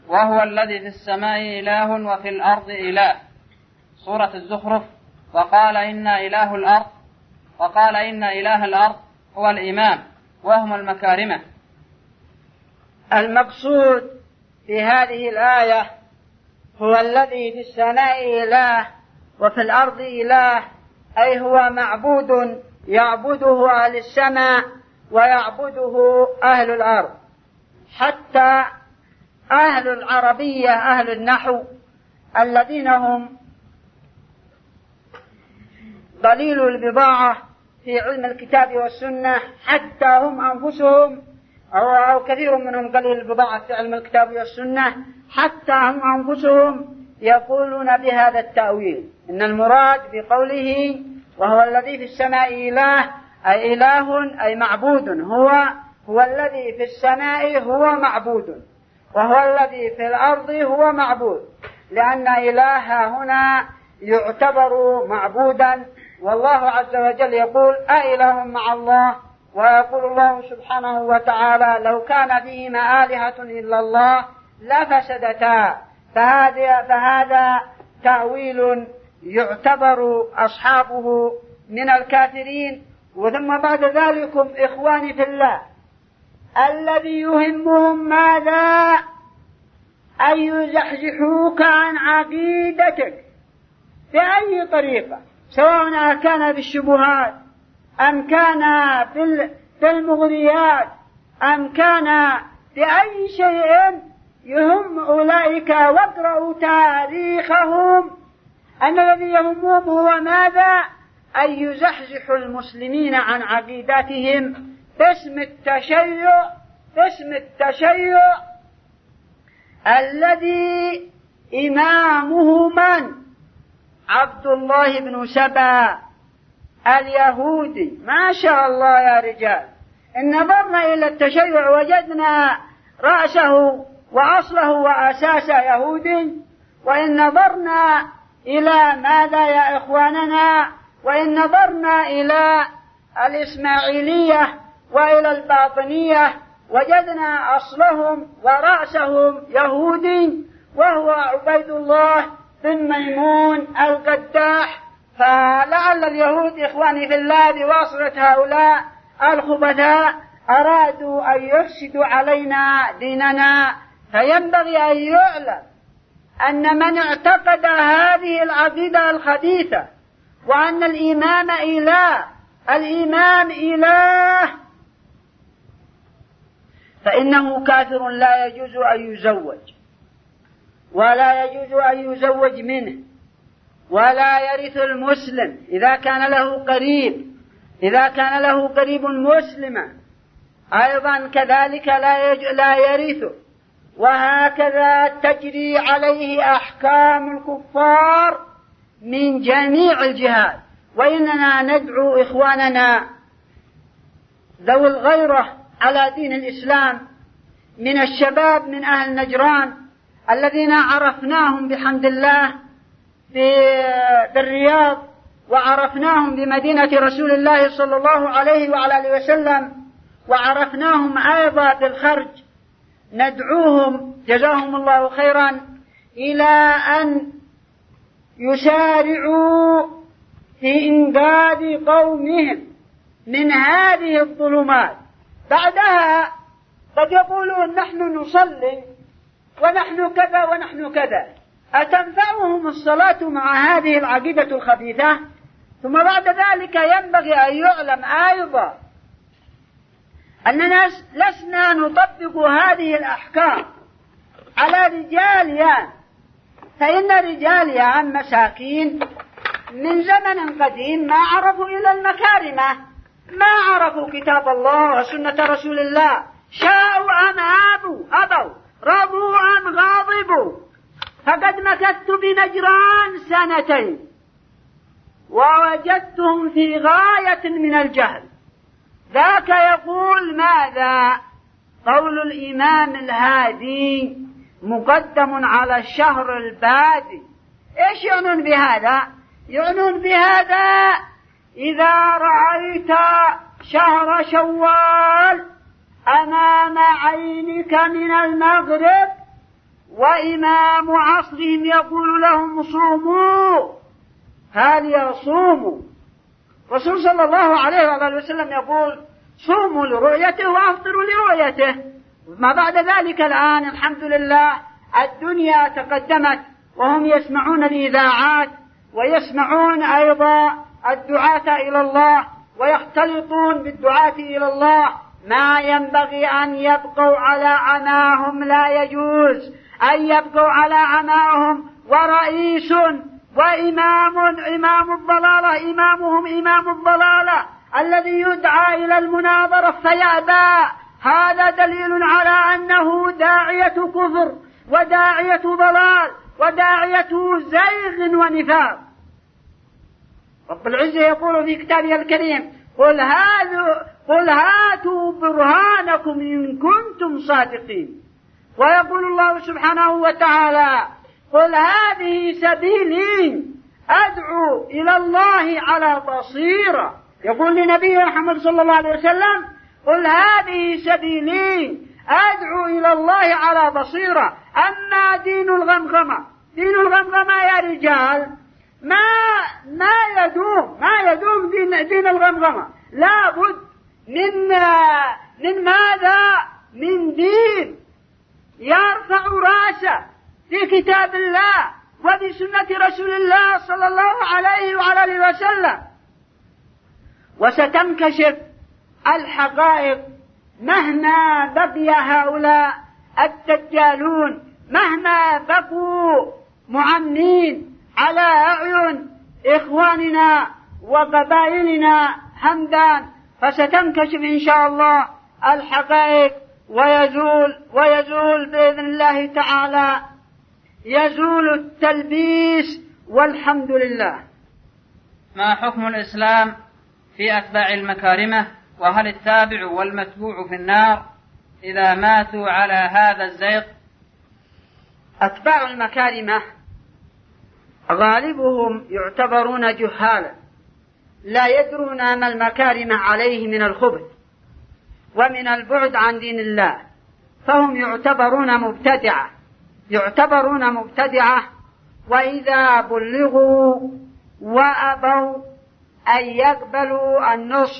وهو الذي في السماء إله وفي الأرض إله. سورة الزخرف. وقال إن إله الأرض وقال إن إله الأرض هو الإمام وهم المكارمة. المقصود في هذه الآية هو الذي في السماء إله وفي الأرض إله، أي هو معبود يعبده أهل السماء ويعبده أهل الأرض. حتى أهل العربية أهل النحو الذين هم ضليل البضاعة في علم الكتاب والسنة، حتى هم أنفسهم أو كثير منهم قليل البضاعة في علم الكتاب والسنة، حتى هم أنفسهم يقولون بهذا التأويل، إن المراد بقوله وهو الذي في السماء إله أي إله أي معبود، هو هو الذي في السماء هو معبود، وهو الذي في الأرض هو معبود، لأن إله هنا يعتبر معبودا. والله عز وجل يقول أإله مع الله، ويقول الله سبحانه وتعالى لو كان فيهما آلهة إلا الله لفسدتا. فهذا, فهذا تأويل يعتبر أصحابه من الكافرين. وثم بعد ذلكم إخواني في الله الذي يهمهم ماذا؟ أن يزحزحوك عن عقيدتك بأي طريقة، سواء كان بالشبهات أم كان بالمغريات أم كان بأي شيء يهم أولئك. واقرأوا تاريخهم أن الذي يهمهم هو ماذا؟ أن يزحزحوا المسلمين عن عقيدتهم باسم التشيع، باسم التشيع الذي إمامه من؟ عبد الله بن سبا اليهودي. ما شاء الله يا رجال، إن نظرنا إلى التشيع وجدنا رأسه وأصله وأساسه يهودي، وإن نظرنا إلى ماذا يا إخواننا؟ وإن نظرنا إلى الإسماعيلية وإلى الباطنية وجدنا أصلهم ورأسهم يهودي، وهو عبيد الله بن ميمون القداح. فلعل اليهود إخواني في الله بواسطة هؤلاء الخبثاء أرادوا أن يفسدوا علينا ديننا. فينبغي أن يعلم أن من اعتقد هذه العقيدة الخبيثة وأن الإمام إله، الإمام إله، فإنه كافر لا يجوز أن يزوج، ولا يجوز أن يزوج منه، ولا يرث المسلم إذا كان له قريب، إذا كان له قريب مسلما أيضا كذلك لا, لا يرثه. وهكذا تجري عليه أحكام الكفار من جميع الجهات. وإننا ندعو إخواننا ذوي الغيرة على دين الإسلام من الشباب من أهل نجران الذين عرفناهم بحمد الله في الرياض، وعرفناهم بمدينة رسول الله صلى الله عليه وعلى آله وسلم، وعرفناهم أيضا بالخرج، ندعوهم جزاهم الله خيرا إلى أن يسارعوا في إنقاذ قومهم من هذه الظلمات. بعدها قد يقولون نحن نصلي ونحن كذا ونحن كذا، أتنفعهم الصلاة مع هذه العقيدة الخبيثة؟ ثم بعد ذلك ينبغي أن يعلم أيضا أننا لسنا نطبق هذه الأحكام على رجاليان، فإن رجاليان مساكين من زمن قديم ما عرفوا إلى المكارمة، ما عرفوا كتاب الله وسنة رسول الله، شاءوا أم آبوا أبوا، رضوا أم غاضبوا. فقد مكثت بنجران سنتين ووجدتهم في غاية من الجهل. ذاك يقول ماذا؟ قول الإمام الهادي مقدم على الشهر البادي. إيش يعنون بهذا؟ يعنون بهذا إذا رأيت شهر شوال أمام عينك من المغرب وإمام عصرهم يقول لهم صوموا، هل يصوموا؟ رسول صلى الله عليه وآله وسلم يقول صوموا لرؤيته وأفطروا لرؤيته. ما بعد ذلك الآن الحمد لله الدنيا تقدمت وهم يسمعون الإذاعات ويسمعون أيضا الدعاة إلى الله ويختلطون بالدعاة إلى الله. ما ينبغي أن يبقوا على عماهم، لا يجوز أن يبقوا على عماهم. ورئيس وإمام إمام الضلالة إمامهم إمام الضلالة الذي يدعى إلى المناظرة فيأبى، هذا دليل على أنه داعية كفر وداعية ضلال وداعية زيغ ونفاق. رب العزة يقول في كتابه الكريم قل هذا قل هاتوا برهانكم إن كنتم صادقين. ويقول الله سبحانه وتعالى قل هذه سبيلي أدعو إلى الله على بصيرة. يقول لنبي محمد صلى الله عليه وسلم قل هذه سبيلي أدعو إلى الله على بصيرة. أما دين الغمغمة، دين الغمغمة يا رجال ما ما يدوم ما يدوم دين, دين الغمغمة. لا بد من من ماذا؟ من دين يرفع راسه في كتاب الله وبسنة رسول الله صلى الله عليه وعلى آله وسلم. وستنكشف الحقائق مهما بقي هؤلاء الدجالون، مهما بقوا معمين على أعين إخواننا وقبائلنا همدان، فستنكشف إن شاء الله الحقائق ويزول ويزول بإذن الله تعالى، يزول التلبيس والحمد لله. ما حكم الإسلام في أتباع المكارمة؟ وهل التابع والمتبوع في النار إذا ماتوا على هذا الزيغ؟ أتباع المكارمة غالبهم يعتبرون جهالا لا يدرون ما المكارمة عليه من الخبث ومن البعد عن دين الله، فهم يعتبرون مبتدعة يعتبرون مبتدعة وإذا بلغوا وأبوا أن يقبلوا النصح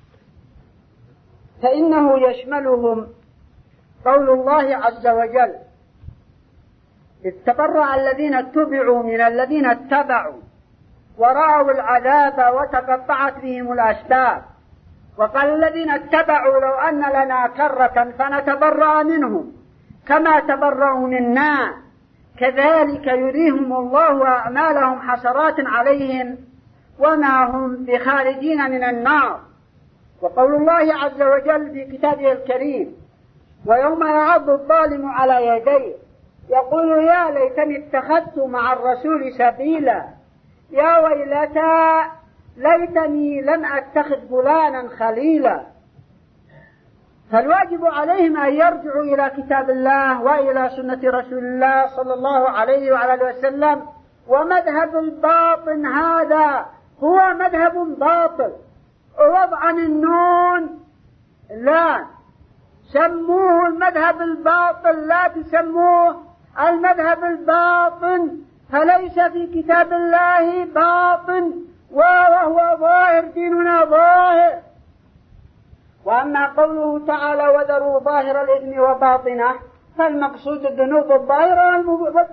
فإنه يشملهم قول الله عز وجل إذ تبرأ الذين اتبعوا من الذين اتبعوا ورأوا العذاب وتقطعت بهم الأسباب وقال الذين اتبعوا لو أن لنا كرة فنتبرأ منهم كما تبرأوا منا كذلك يريهم الله أعمالهم حسرات عليهم وما هم بخارجين من النار. وقول الله عز وجل في كتابه الكريم ويوم يعض الظالم على يديه يقول يا ليتني اتخذت مع الرسول سبيلا يا ويلتى ليتني لم أتخذ فلانا خليلا. فالواجب عليهم أن يرجعوا إلى كتاب الله وإلى سنة رسول الله صلى الله عليه وعلى وسلم. ومذهب الباطن هذا هو مذهب باطل، وضعا النون لا سموه المذهب الباطل لا تسموه المذهب الباطن، فليس في كتاب الله باطن وهو ظاهر، ديننا ظاهر. وأما قوله تعالى وذروا ظاهر الإثم وباطنه فالمقصود الذنوب الظاهرة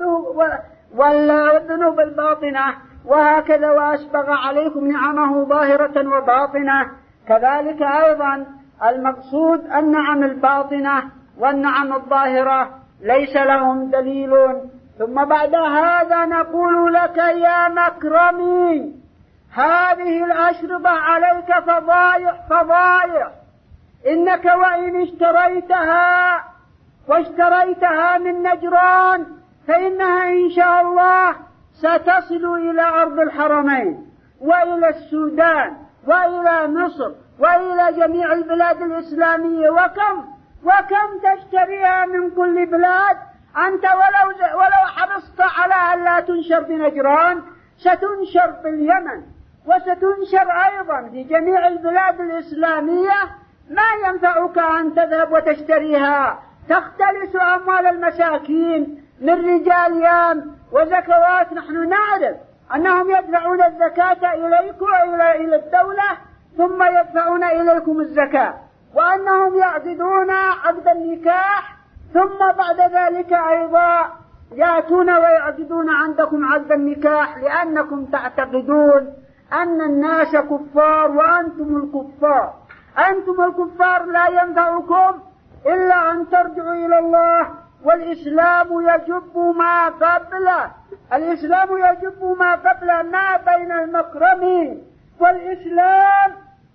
والذنوب الباطنة، وهكذا وأسبغ عليكم نعمه ظاهرة وباطنة. كذلك أيضا المقصود النعم الباطنة والنعم الظاهرة ليس لهم دليل. ثم بعد هذا نقول لك يا مكرمي هذه الأشربة عليك فضايح فضايح، إنك وإن اشتريتها واشتريتها من نجران فإنها إن شاء الله ستصل إلى أرض الحرمين وإلى السودان وإلى مصر وإلى جميع البلاد الإسلامية. وكم وكم تشتريها من كل بلاد أنت، ولو ولو حرصت على أن لا تنشر بنجران ستنشر في اليمن وستنشر أيضا في جميع البلاد الإسلامية. ما ينفعك أن تذهب وتشتريها، تختلس أموال المساكين من رجال يام وزكوات. نحن نعرف أنهم يدفعون الزكاة إليكم إلى إلى الدولة ثم يدفعون إليكم الزكاة، وأنهم يعقدون عقد النكاح ثم بعد ذلك أيضا يأتون ويعقدون عندكم عقد النكاح، لأنكم تعتقدون أن الناس كفار وأنتم الكفار. أنتم الكفار لا ينفعكم إلا أن ترجعوا إلى الله، والإسلام يجب ما قبله. الإسلام يجب ما قبله ما بين المكرم والإسلام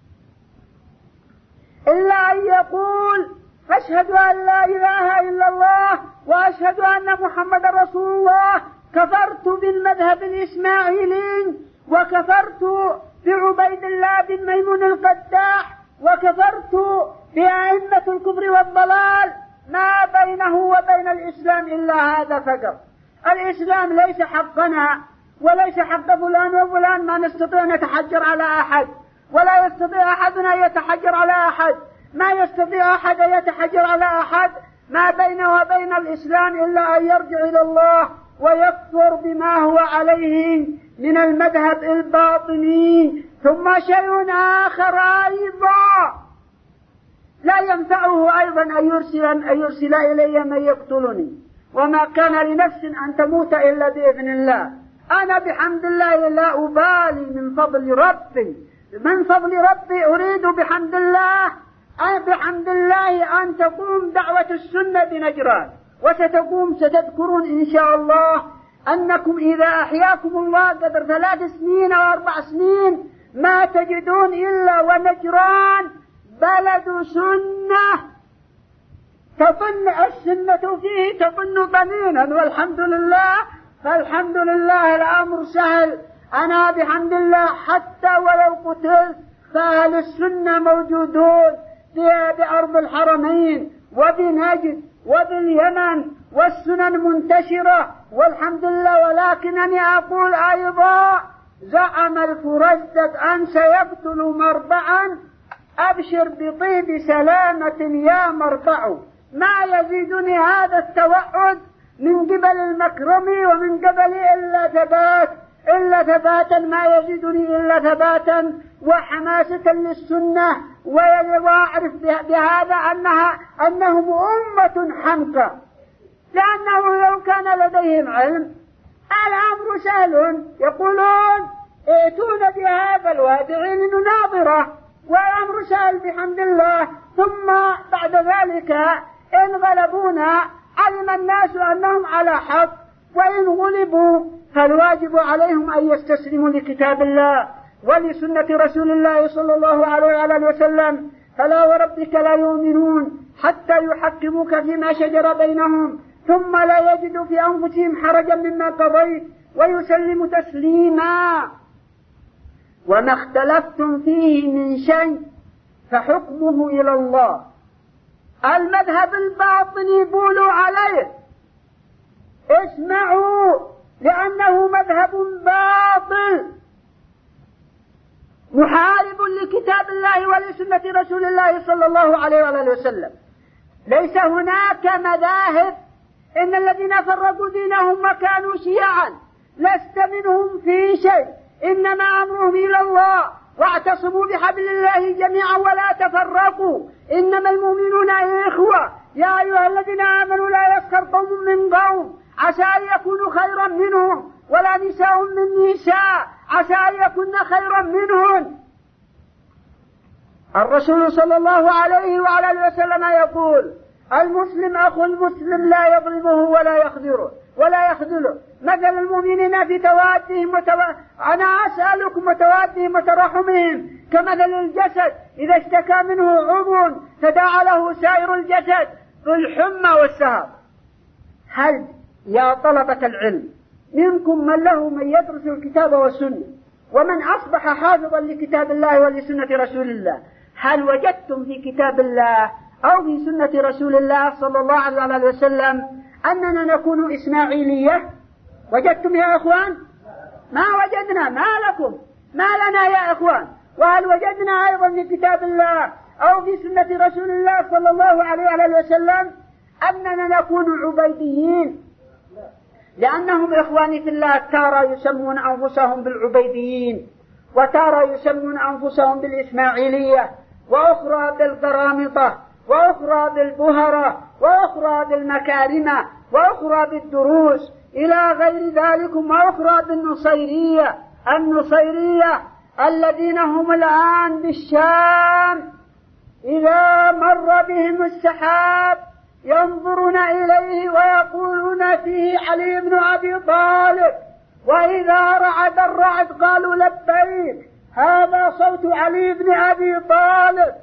إلا أن يقول أشهد أن لا إله إلا الله وأشهد أن محمد رسول الله. كفرت بالمذهب الإسماعيلي، وكفرت بعبيد الله بن ميمون القداح، وكفرت بأئمة الكفر والضلال. ما بينه وبين الإسلام إلا هذا فقط. الإسلام ليس حقنا وليس حق فلان وفلان، ما نستطيع أن نتحجر على أحد، ولا يستطيع أحد أن يتحجر على أحد، ما يستطيع أحد أن يتحجر على أحد. ما بينه وبين الإسلام إلا أن يرجع إلى الله ويكفر بما هو عليه من المذهب الباطني. ثم شيء آخر أيضا لا ينفعه أيضا أن يرسل, أن يرسل إلي من يقتلني، وما كان لنفس أن تموت إلا بإذن الله. أنا بحمد الله لا أبالي من فضل ربي، من فضل ربي أريد بحمد الله أي بحمد الله أن تقوم دعوة السنة بنجران، وستقوم ستذكرون إن شاء الله أنكم إذا أحياكم الله قدر ثلاث سنين أو أربع سنين ما تجدون إلا ونجران بلد سنة تطن السنة فيه تطن طنينا، والحمد لله. فالحمد لله الأمر سهل. أنا بحمد الله حتى ولو قتلت فأهل السنة موجودون بأرض الحرمين وبنجد وباليمن، والسنن منتشرة والحمد لله. ولكنني أقول أيضا زعم الفرزدق أن سيقتل مربعا، أبشر بطيب سلامة يا مربع. ما يزيدني هذا التوعد من قبل المكرم ومن قبل إلا ثبات إلا ثباتا، ما يزيدني إلا ثباتا وحماسة للسنة، وأعرف بهذا أنها أنهم أمة حمقى، لأنه لو كان لديهم علم الأمر سهل، يقولون ائتون بهذا الوادع لنناظره، والأمر سهل بحمد الله. ثم بعد ذلك إن غلبونا علم الناس أنهم على حق، وإن غلبوا فالواجب عليهم أن يستسلموا لكتاب الله ولسنة رسول الله صلى الله عليه وسلم. فلا وربك لا يؤمنون حتى يحكموك فيما شجر بينهم ثم لا يجدوا في أنفسهم حرجا مما قضيت ويسلموا تسليما. وما اختلفتم فيه من شيء فحكمه إلى الله. المذهب الباطني بولوا عليه، اسمعوا، لأنه مذهب باطل محارب لكتاب الله ولسنة رسول الله صلى الله عليه وآله وسلم. ليس هناك مذاهب، إن الذين فرقوا دينهم وكانوا شيعا لست منهم في شيء، إنما أمرهم إلى الله واعتصموا بحبل الله جميعا ولا تفرقوا، إنما المؤمنون إخوة، يا أيها الذين آمنوا لا يسخر قوم من قوم عسى أن يكونوا خيرا منهم ولا نساء من نساء عسى أن يكون خيرا منهن. الرسول صلى الله عليه وعلى وسلم يقول المسلم أخو المسلم لا يظلمه ولا يخذله ولا يخذله مثل المؤمنين في توادهم وتو... أنا أسألكم وتوادهم وترحمهم كمثل الجسد إذا اشتكى منه عضو تداعى له سائر الجسد بالحمى والسهر. هل يا طلبة العلم منكم من له من يدرس الكتاب والسنة ومن أصبح حافظا لكتاب الله ولسنة رسول الله، هل وجدتم في كتاب الله أو في سنة رسول الله صلى الله عليه وسلم أننا نكون إسماعيلية؟ وجدتم يا أخوان؟ ما وجدنا. ما لكم؟ ما لنا يا أخوان؟ وهل وجدنا أيضا في كتاب الله أو في سنة رسول الله صلى الله عليه وسلم أننا نكون عبيديين؟ لأنهم إخواني في الله تارة يسمون أنفسهم بالعبيديين، وتارة يسمون أنفسهم بالإسماعيلية، وأخرى بالقرامطة، وأخرى بالبهرة، وأخرى بالمكارمة، وأخرى بالدروس إلى غير ذلك، وأخرى بالنصيرية النصيرية الذين هم الآن بالشام إذا مر بهم السحاب ينظرون إليه ويقولون فيه علي بن أبي طالب، وإذا رعد الرعد قالوا لبيك هذا صوت علي بن أبي طالب.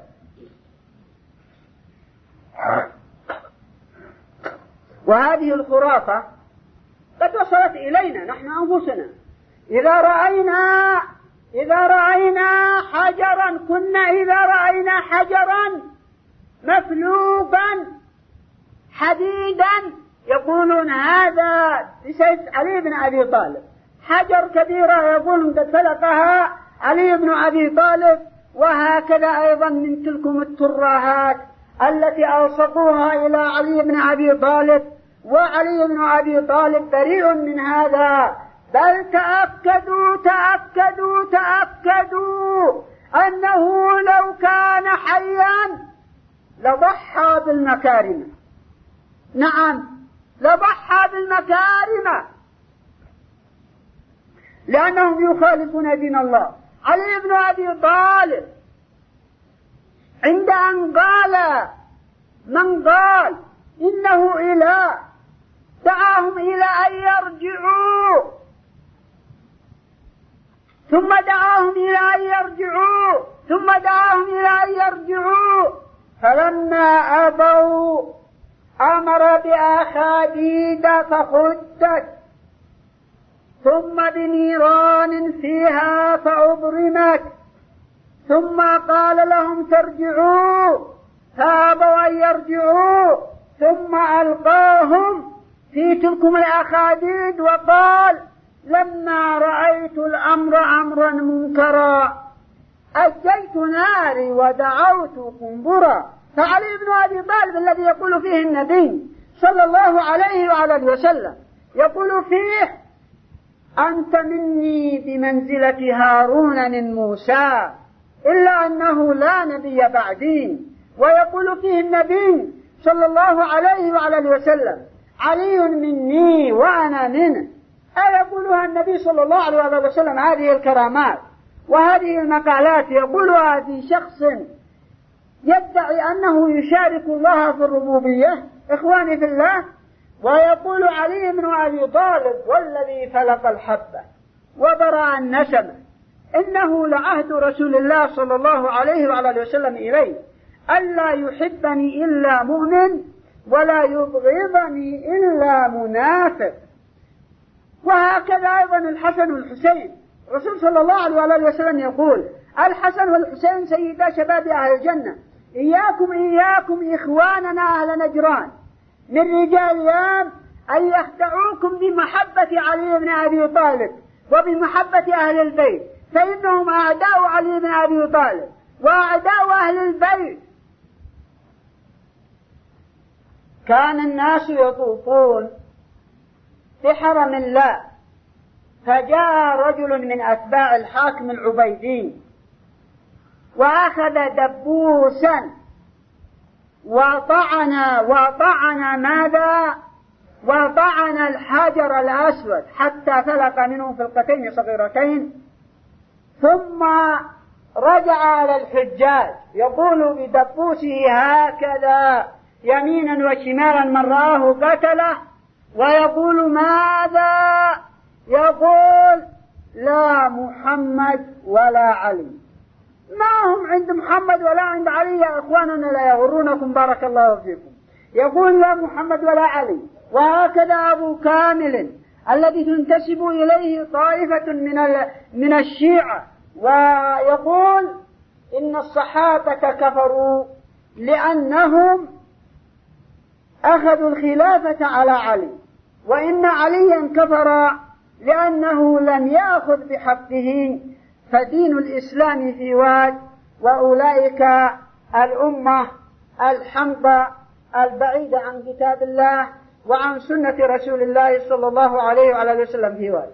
وهذه الخرافة قد وصلت إلينا نحن أنفسنا. إذا رأينا إذا رأينا حجرا كنا إذا رأينا حجرا مفلوقا حديدا يقولون هذا بسيف علي بن أبي طالب، حجر كبيرة يقولون قد فلقها علي بن أبي طالب. وهكذا أيضا من تلكم الترهات التي ألصقوها إلى علي بن أبي طالب، وعلي بن أبي طالب بريء من هذا، بل تأكدوا تأكدوا تأكدوا أنه لو كان حيا لضحى بالمكارم. نعم لضحى بالمكارم، لأنهم يخالفون دين الله. علي بن أبي طالب عند أن قال من قال إنه إله دعاهم إلى أن يرجعوا، ثم دعاهم إلى أن يرجعوا ثم دعاهم إلى أن يرجعوا فلما أبوا أمر بأخاديد فخدت، ثم بنيران فيها فأبرمت، ثم قال لهم ترجعوا فأبوا أن يرجعوا، ثم ألقاهم في تلكم الأخاديد وقال لما رأيت الأمر أمرا منكرا أجيت ناري ودعوت قنبرا. فعلي بن أبي طالب الذي يقول فيه النبي صلى الله عليه وعلى وسلم يقول فيه أنت مني بمنزلة هارون من موسى إلا أنه لا نبي بعدي. ويقول فيه النبي صلى الله عليه وعلى وسلم علي مني وأنا منه. أيقولها النبي صلى الله عليه وسلم هذه الكرامات وهذه المقالات يقولها في شخص يدعي أنه يشارك الله في الربوبية إخواني في الله، ويقول علي بن أبي طالب والذي فلق الحبة وبرأ النسمة إنه لعهد رسول الله صلى الله عليه وعلى وسلم إليه ألا يحبني إلا مؤمن ولا يبغضني إلا منافق. وهكذا أيضا الحسن والحسين، الرسول صلى الله عليه وسلم يقول الحسن والحسين سيدا شباب أهل الجنة، إياكم إياكم إخواننا أهل نجران من رجال اليوم أن يخدعوكم بمحبة علي بن أبي طالب وبمحبة أهل البيت، فإنهم أعداء علي بن أبي طالب وأعداء أهل البيت. كان الناس يطوفون بحرم الله، فجاء رجل من أتباع الحاكم العبيدي وأخذ دبوسا وطعن وطعن ماذا؟ وطعن الحجر الأسود حتى فلق منه فلقتين صغيرتين، ثم رجع على الحجاج يقول بدبوسه هكذا يمينا وشمالا من رآه قتله، ويقول ماذا؟ يقول لا محمد ولا علي. ما هم عند محمد ولا عند علي يا إخواننا لا يغرونكم بارك الله فيكم. يقول لا محمد ولا علي. وهكذا أبو كامل الذي تنتسب إليه طائفة من من الشيعة ويقول إن الصحابة كفروا لأنهم أخذوا الخلافة على علي، وإن عليا كفر لأنه لم يأخذ بحقه، فدين الإسلام في واد وأولئك الأمة الحمقى البعيدة عن كتاب الله وعن سنة رسول الله صلى الله عليه وعلى وسلم في ذلك.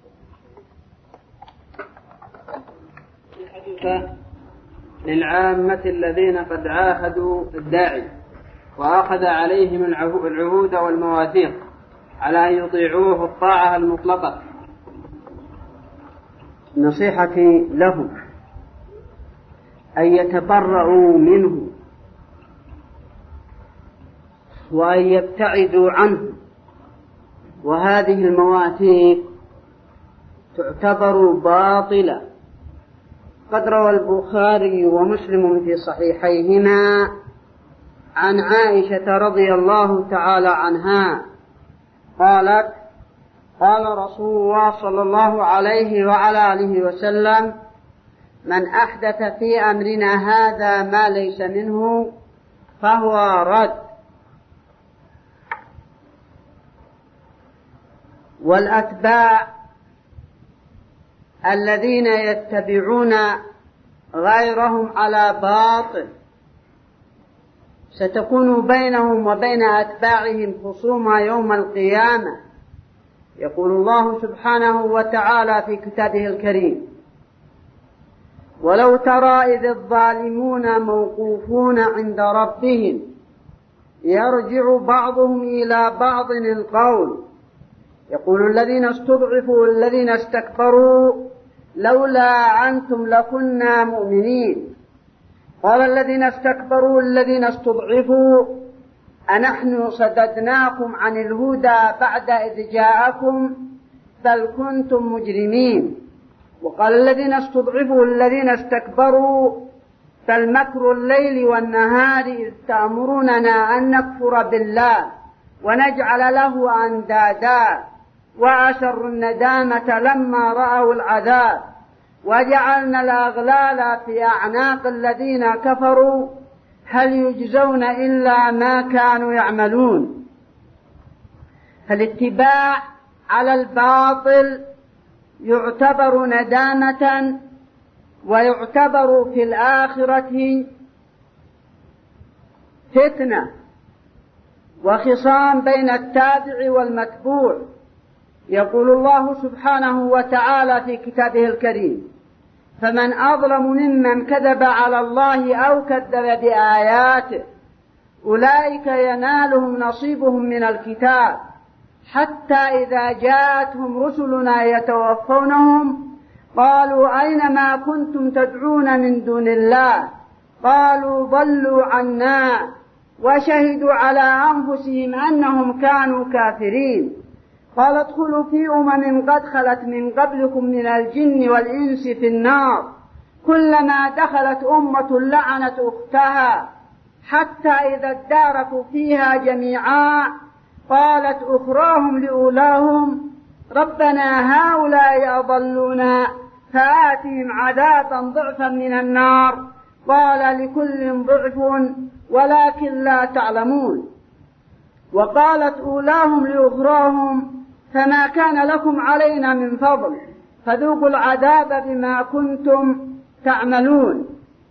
الحديث للعامة الذين قد عاهدوا الداعي وأخذ عليهم العهود والمواثيق على أن يطيعوه الطاعة المطلقة. نصيحتي لهم أن يتبرؤوا منه وأن يبتعدوا عنه، وهذه المواثيق تعتبر باطلة. قد روى البخاري ومسلم في صحيحيهما عن عائشة رضي الله تعالى عنها قالت: قال رسول الله صلى الله عليه وعلى آله وسلم: من أحدث في أمرنا هذا ما ليس منه فهو رد. والأتباع الذين يتبعون غيرهم على باطل ستكون بينهم وبين أتباعهم خصومة يوم القيامة. يقول الله سبحانه وتعالى في كتابه الكريم: ولو ترى إذ الظالمون موقوفون عند ربهم يرجع بعضهم إلى بعض القول يقول الذين استضعفوا الذين استكبروا لولا أنتم لكنا مؤمنين. قال الذين استكبروا الذين استضعفوا أنحن صددناكم عن الهدى بعد إذ جاءكم بل كنتم مجرمين. وقال الذين استضعفوا الذين استكبروا بل مكر الليل والنهار إذ تأمروننا أن نكفر بالله ونجعل له أندادا وأسروا الندامة لما رأوا العذاب وجعلنا الأغلال في أعناق الذين كفروا هل يجزون إلا ما كانوا يعملون. فالاتباع على الباطل يعتبر ندامة ويعتبر في الآخرة فتنة وخصام بين التابع والمتبوع. يقول الله سبحانه وتعالى في كتابه الكريم: فمن أظلم ممن كذب على الله أو كذب بآياته أولئك ينالهم نصيبهم من الكتاب حتى إذا جاءتهم رسلنا يتوفونهم قالوا أين ما كنتم تدعون من دون الله قالوا ضلوا عنا وشهدوا على أنفسهم أنهم كانوا كافرين. قال ادخلوا في أمم قد خلت من قبلكم من الجن والإنس في النار كلما دخلت أمة لعنت أختها حتى إذا اداركوا فيها جميعا قالت أخراهم لأولاهم ربنا هؤلاء أضلونا فآتهم عذابا ضعفا من النار قال لكل ضعف ولكن لا تعلمون. وقالت أولاهم لأخراهم فما كان لكم علينا من فضل فذوقوا العذاب بما كنتم تعملون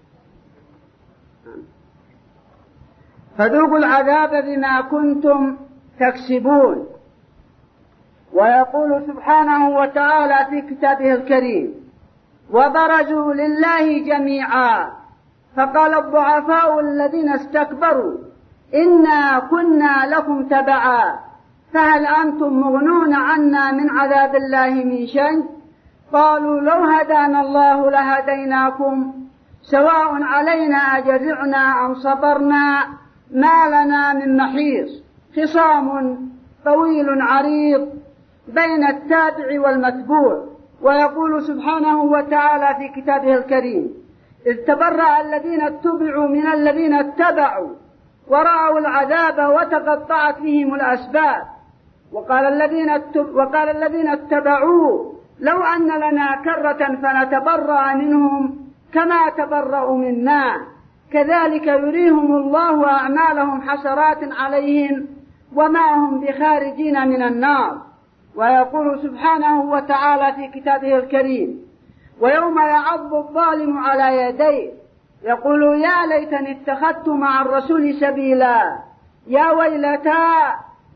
فذوقوا العذاب بما كنتم تكسبون. ويقول سبحانه وتعالى في كتابه الكريم: وبرزوا لله جميعا فقال الضعفاء الذين استكبروا إنا كنا لكم تبعا فهل أنتم مغنون عنا من عذاب الله من شيء قالوا لو هدانا الله لهديناكم سواء علينا أجزعنا أم صبرنا ما لنا من محيص. خصام طويل عريض بين التابع والمتبوع. ويقول سبحانه وتعالى في كتابه الكريم: إذ تبرأ الذين اتبعوا من الذين اتبعوا ورأوا العذاب وتقطعت بهم الأسباب وقال الذين وقال الذين اتبعوا لو أن لنا كرة فنتبرأ منهم كما تبرأوا منا كذلك يريهم الله أعمالهم حسرات عليهم وما هم بخارجين من النار. ويقول سبحانه وتعالى في كتابه الكريم: ويوم يعض الظالم على يديه يقول يا ليتني اتخذت مع الرسول سبيلا يا ويلتى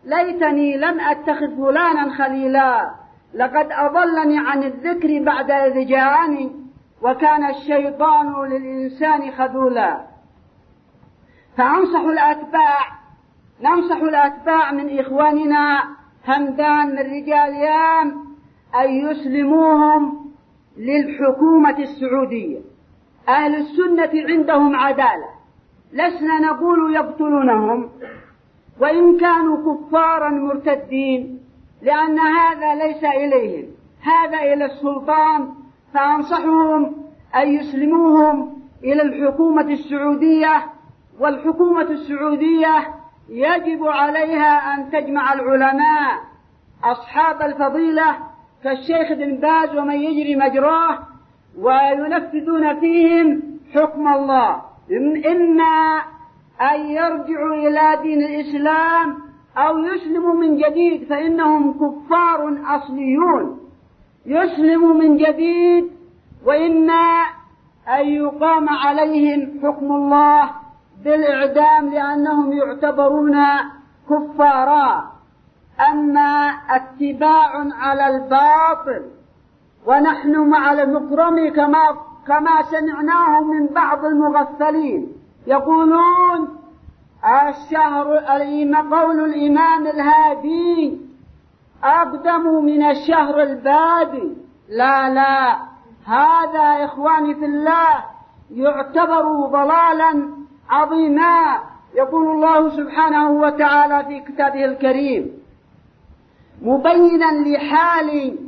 ليتني لم أتخذ فلانا خليلا لقد أضلني عن الذكر بعد إذ جاءني وكان الشيطان للإنسان خذولا. فأنصح الأتباع ننصح الأتباع من إخواننا همدان من رجال يام أن يسلموهم للحكومة السعودية. أهل السنة عندهم عدالة، لسنا نقول يقتلونهم وإن كانوا كفارا مرتدين، لأن هذا ليس إليهم، هذا إلى السلطان. فأنصحهم أن يسلموهم إلى الحكومة السعودية، والحكومة السعودية يجب عليها أن تجمع العلماء أصحاب الفضيلة كالشيخ بن باز ومن يجري مجراه، وينفذون فيهم حكم الله، إما أن يرجعوا إلى دين الإسلام أو يسلموا من جديد، فإنهم كفار أصليون، يسلموا من جديد، وإما أن يقام عليهم حكم الله بالإعدام لأنهم يعتبرون كفارا. أما اتباع على الباطل ونحن مع المكرم كما كما سمعناه من بعض المغفلين يقولون الشهر قول الإمام الهادي أقدم من الشهر البادي. لا لا، هذا إخواني في الله يعتبر ضلالا عظيما. يقول الله سبحانه وتعالى في كتابه الكريم مبينا لحال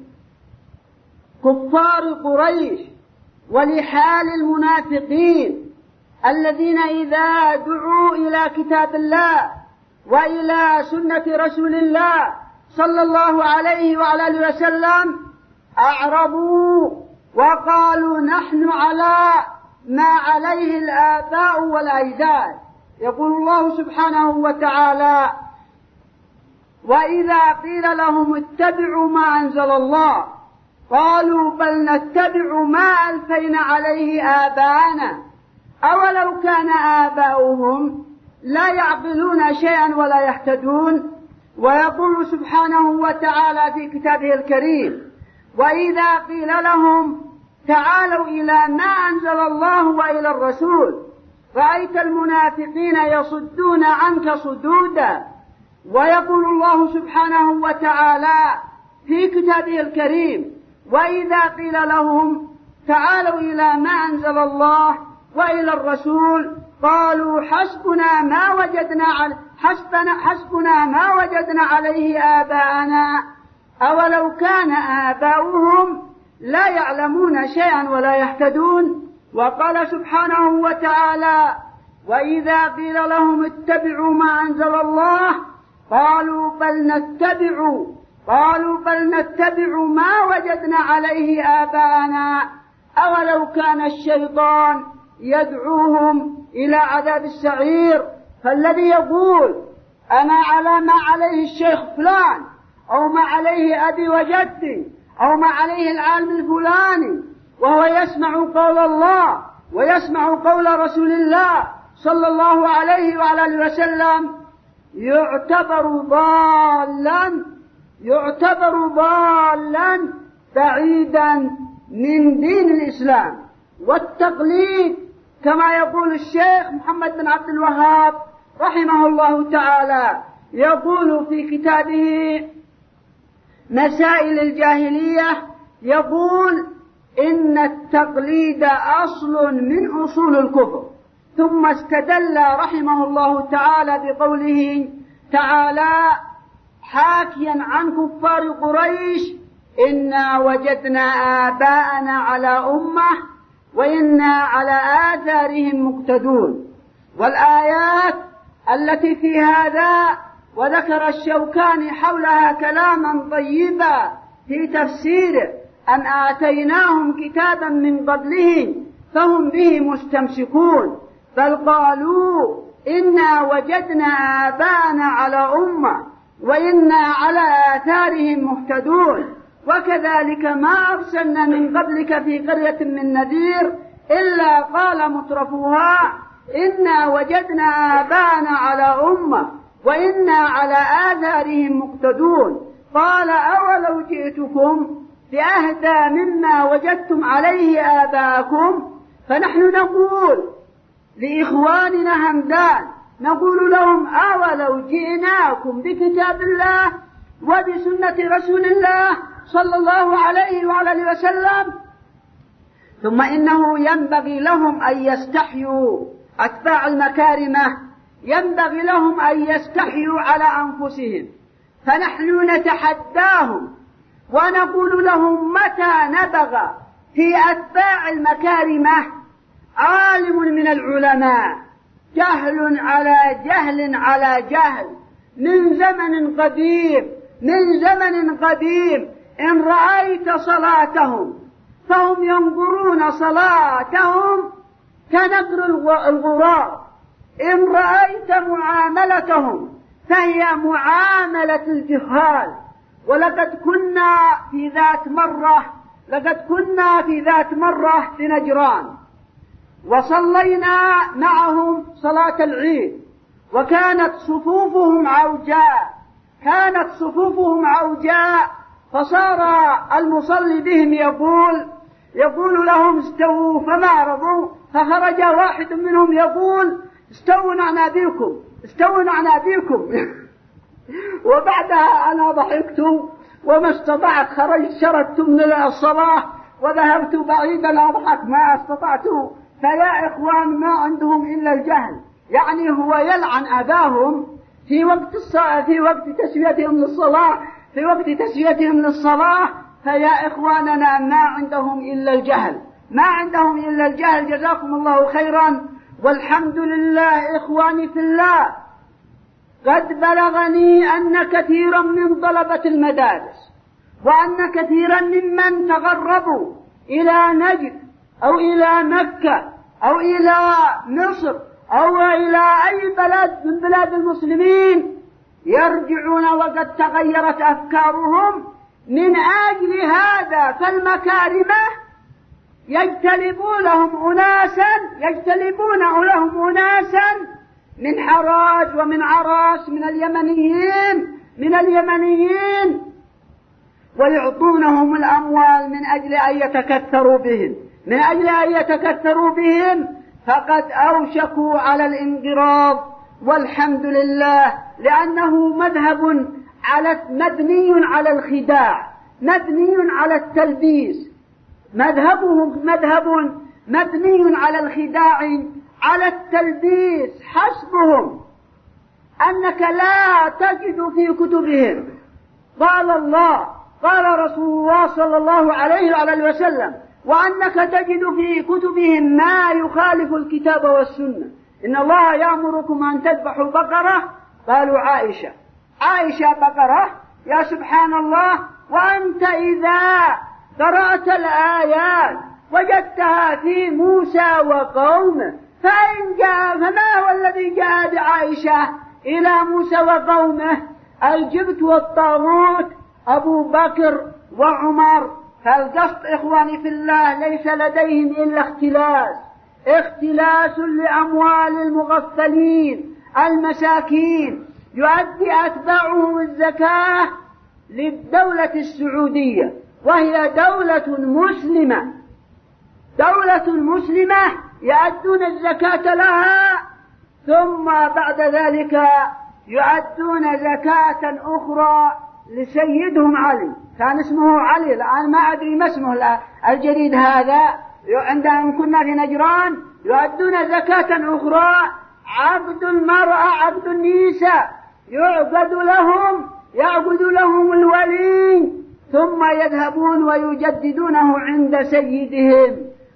كفار قريش ولحال المنافقين الذين إذا دعوا إلى كتاب الله وإلى سنة رسول الله صلى الله عليه وعلى آله وسلم أعرضوا وقالوا نحن على ما عليه الآباء والأجداد. يقول الله سبحانه وتعالى وإذا قيل لهم اتبعوا ما أنزل الله قالوا بل نتبع ما ألفينا عليه آباءنا أولو كان آباؤهم لا يعقلون شيئا ولا يهتدون. ويقول سبحانه وتعالى في كتابه الكريم وإذا قيل لهم تعالوا إلى ما أنزل الله وإلى الرسول رأيت المنافقين يصدون عنك صدودا. ويقول الله سبحانه وتعالى في كتابه الكريم وإذا قيل لهم تعالوا إلى ما أنزل الله وإلى الرسول قالوا حسبنا ما وجدنا على حسبنا, حسبنا ما وجدنا عليه آباءنا أولو كان آباؤهم لا يعلمون شيئا ولا يهتدون. وقال سبحانه وتعالى وإذا قيل لهم اتبعوا ما أنزل الله قالوا بل نتبع قالوا بل نتبع ما وجدنا عليه آباءنا أولو كان الشيطان يدعوهم إلى عذاب السعير. فالذي يقول أنا على ما عليه الشيخ فلان أو ما عليه أبي وجدي أو ما عليه العالم الفلاني وهو يسمع قول الله ويسمع قول رسول الله صلى الله عليه وعلى آله وسلم يعتبر ضالا يعتبر ضالا بعيدا من دين الإسلام والتقليد، كما يقول الشيخ محمد بن عبد الوهاب رحمه الله تعالى يقول في كتابه مسائل الجاهلية يقول إن التقليد أصل من أصول الكفر. ثم استدل رحمه الله تعالى بقوله تعالى حاكيا عن كفار قريش إنا وجدنا آباءنا على أمة وإنا على آثارهم مقتدون. والآيات التي في هذا وذكر الشوكاني حولها كلاما طيبا في تفسيره أن آتيناهم كتابا من قبله فهم به مستمسكون بل قالوا إنا وجدنا آباءنا على أمة وإنا على آثارهم مهتدون. وكذلك ما أرسلنا من قبلك في قرية من نذير إلا قال مترفوها إنا وجدنا آباءنا على أمة وإنا على آثارهم مقتدون. قال أولو جئتكم بأهدى مما وجدتم عليه آباءكم؟ فنحن نقول لإخواننا همدان، نقول لهم أولو جئناكم بكتاب الله وبسنة رسول الله صلى الله عليه وعلى وسلم؟ ثم إنه ينبغي لهم أن يستحيوا أتباع المكارمة، ينبغي لهم أن يستحيوا على أنفسهم، فنحن نتحداهم ونقول لهم متى نبغ في أتباع المكارمة عالم من العلماء جهل على جهل على جهل من زمن قديم من زمن قديم إن رأيت صلاتهم فهم ينظرون صلاتهم كنقر الغراب، إن رأيت معاملتهم فهي معاملة الجهال. ولقد كنا في ذات مرة لقد كنا في ذات مرة في نجران وصلينا معهم صلاة العيد، وكانت صفوفهم عوجاء كانت صفوفهم عوجاء فصار المصلي بهم يقول يقول لهم استووا فما رضوا، فخرج واحد منهم يقول استووا عنابيكم استووا عنابيكم وبعدها أنا ضحكت وما استطعت، خرجت شردت من الصلاة وذهبت بعيدا أضحك ما استطعت. فيا إخوان ما عندهم إلا الجهل، يعني هو يلعن أباهم في وقت الصلاة في وقت تسويتهم للصلاة في وقت تسويتهم للصلاة فيا إخواننا ما عندهم إلا الجهل ما عندهم إلا الجهل. جزاكم الله خيرا. والحمد لله إخواني في الله، قد بلغني أن كثيرا من طلبة المدارس وأن كثيرا ممن تغربوا إلى نجد أو إلى مكة أو إلى مصر أو إلى أي بلد من بلاد المسلمين يرجعون وقد تغيرت أفكارهم من أجل هذا، فالمكارمة يجتلبون لهم أناسا يجتلبون لهم أناسا من حراج ومن عراس من اليمنيين من اليمنيين ويعطونهم الأموال من أجل أن يتكثروا بهم من أجل أن يتكثروا بهم فقد أوشكوا على الانقراض. والحمد لله، لأنه مذهب على مبني على الخداع مبني على التلبيس، مذهبهم مذهب مبني على الخداع على التلبيس. حسبهم أنك لا تجد في كتبهم قال الله قال رسول الله صلى الله عليه وعلى وسلم، وأنك تجد في كتبهم ما يخالف الكتاب والسنة. إن الله يأمركم أن تذبحوا بقرة، قالوا عائشة عائشة بقرة، يا سبحان الله. وأنت إذا قرأت الآيات وجدتها في موسى وقومه، فإن جاء فما هو الذي جاء بعائشة إلى موسى وقومه؟ الجبت والطاغوت أبو بكر وعمر. فالقصد إخواني في الله ليس لديهم إلا اختلاس اختلاس لأموال المغفلين المساكين. يؤدي أتباعهم الزكاة للدولة السعودية، وهي دولة مسلمة دولة مسلمة يؤدون الزكاة لها، ثم بعد ذلك يؤدون زكاة أخرى لسيدهم علي، كان اسمه علي، الآن ما أدري ما اسمه الجديد هذا. عندما كنا في نجران يؤدون زكاة أخرى، عبد المرأة عبد النساء يعبد لهم يعبد لهم الولي، ثم يذهبون ويجددونه عند سيدهم.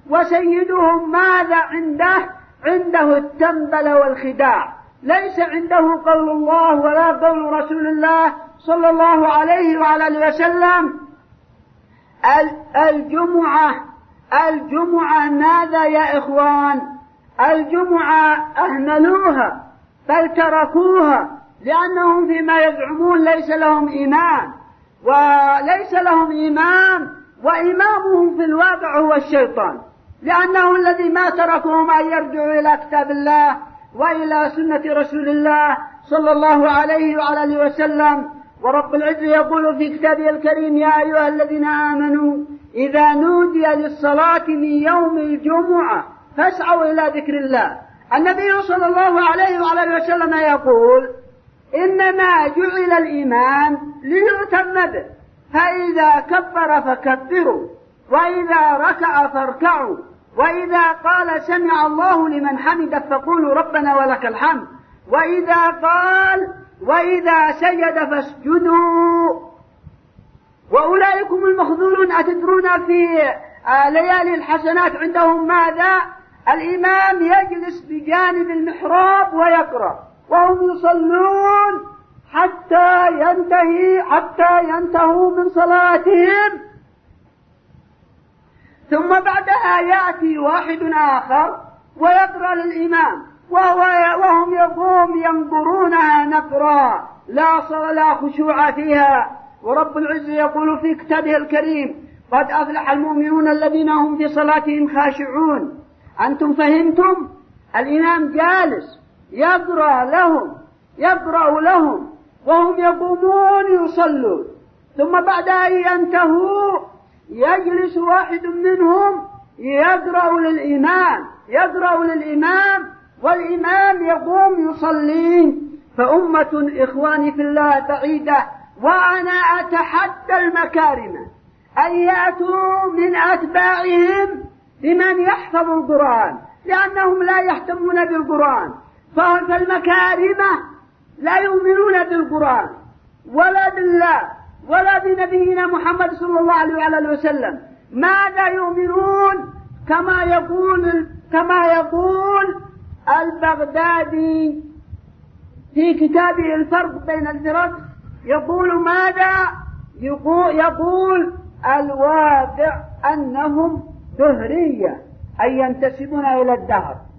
وسيدهم ماذا عنده؟ عنده التنبل والخداع، ليس عنده قول الله ولا قول رسول الله صلى الله عليه وعلى وسلم. الجمعة الجمعة ماذا يا إخوان؟ الجمعة أهملوها بل تركوها، لأنهم فيما يزعمون ليس لهم إمام وليس لهم إمام وإمامهم في الواقع هو الشيطان، لأنه الذي ما تركهم أن يرجعوا إلى كتاب الله وإلى سنة رسول الله صلى الله عليه وعلى آله وسلم. ورب العزة يقول في كتابه الكريم: يا أيها الذين آمنوا إذا نودي للصلاة من يوم الجمعة فاسعوا إلى ذكر الله. النبي صلى الله عليه وعلى آله وسلم يقول: إنما جعل الإمام ليؤتم به، فإذا كبر فكبروا، وإذا ركع فاركعوا، وإذا قال سمع الله لمن حمده فقولوا ربنا ولك الحمد، وإذا قال وإذا سجد فاسجدوا. وأولئكم المخذولون. أتدرون في ليالي الحسنات عندهم ماذا؟ الإمام يجلس بجانب المحراب ويقرأ وهم يصلون حتى ينتهي حتى ينتهوا من صلاتهم، ثم بعدها يأتي واحد آخر ويقرأ للإمام وهم يقوم ينظرونها نقرا لا خشوع فيها. ورب العزة يقول في كتابه الكريم: قد أفلح المؤمنون الذين هم في صلاتهم خاشعون. أنتم فهمتم؟ الإمام جالس يقرأ لهم يقرأ لهم وهم يقومون يصلون، ثم بعد أن ينتهوا يجلس واحد منهم يقرأ للإمام يقرأ للإمام والإمام يقوم يصلي. فأمة إخواني في الله بعيدة، وأنا أتحدى المكارم أن يأتوا من أتباعهم بمن يحفظ القرآن، لأنهم لا يهتمون بالقرآن. فالمكارمة لا يؤمنون بالقرآن ولا بالله ولا بنبينا محمد صلى الله عليه وسلم. ماذا يؤمنون؟ كما يقول كما يقول البغدادي في كتابه الفرق بين الفرق، يقول ماذا؟ يقول, يقول الواقع أنهم دهرية، أي ينتسبون إلى الدهر.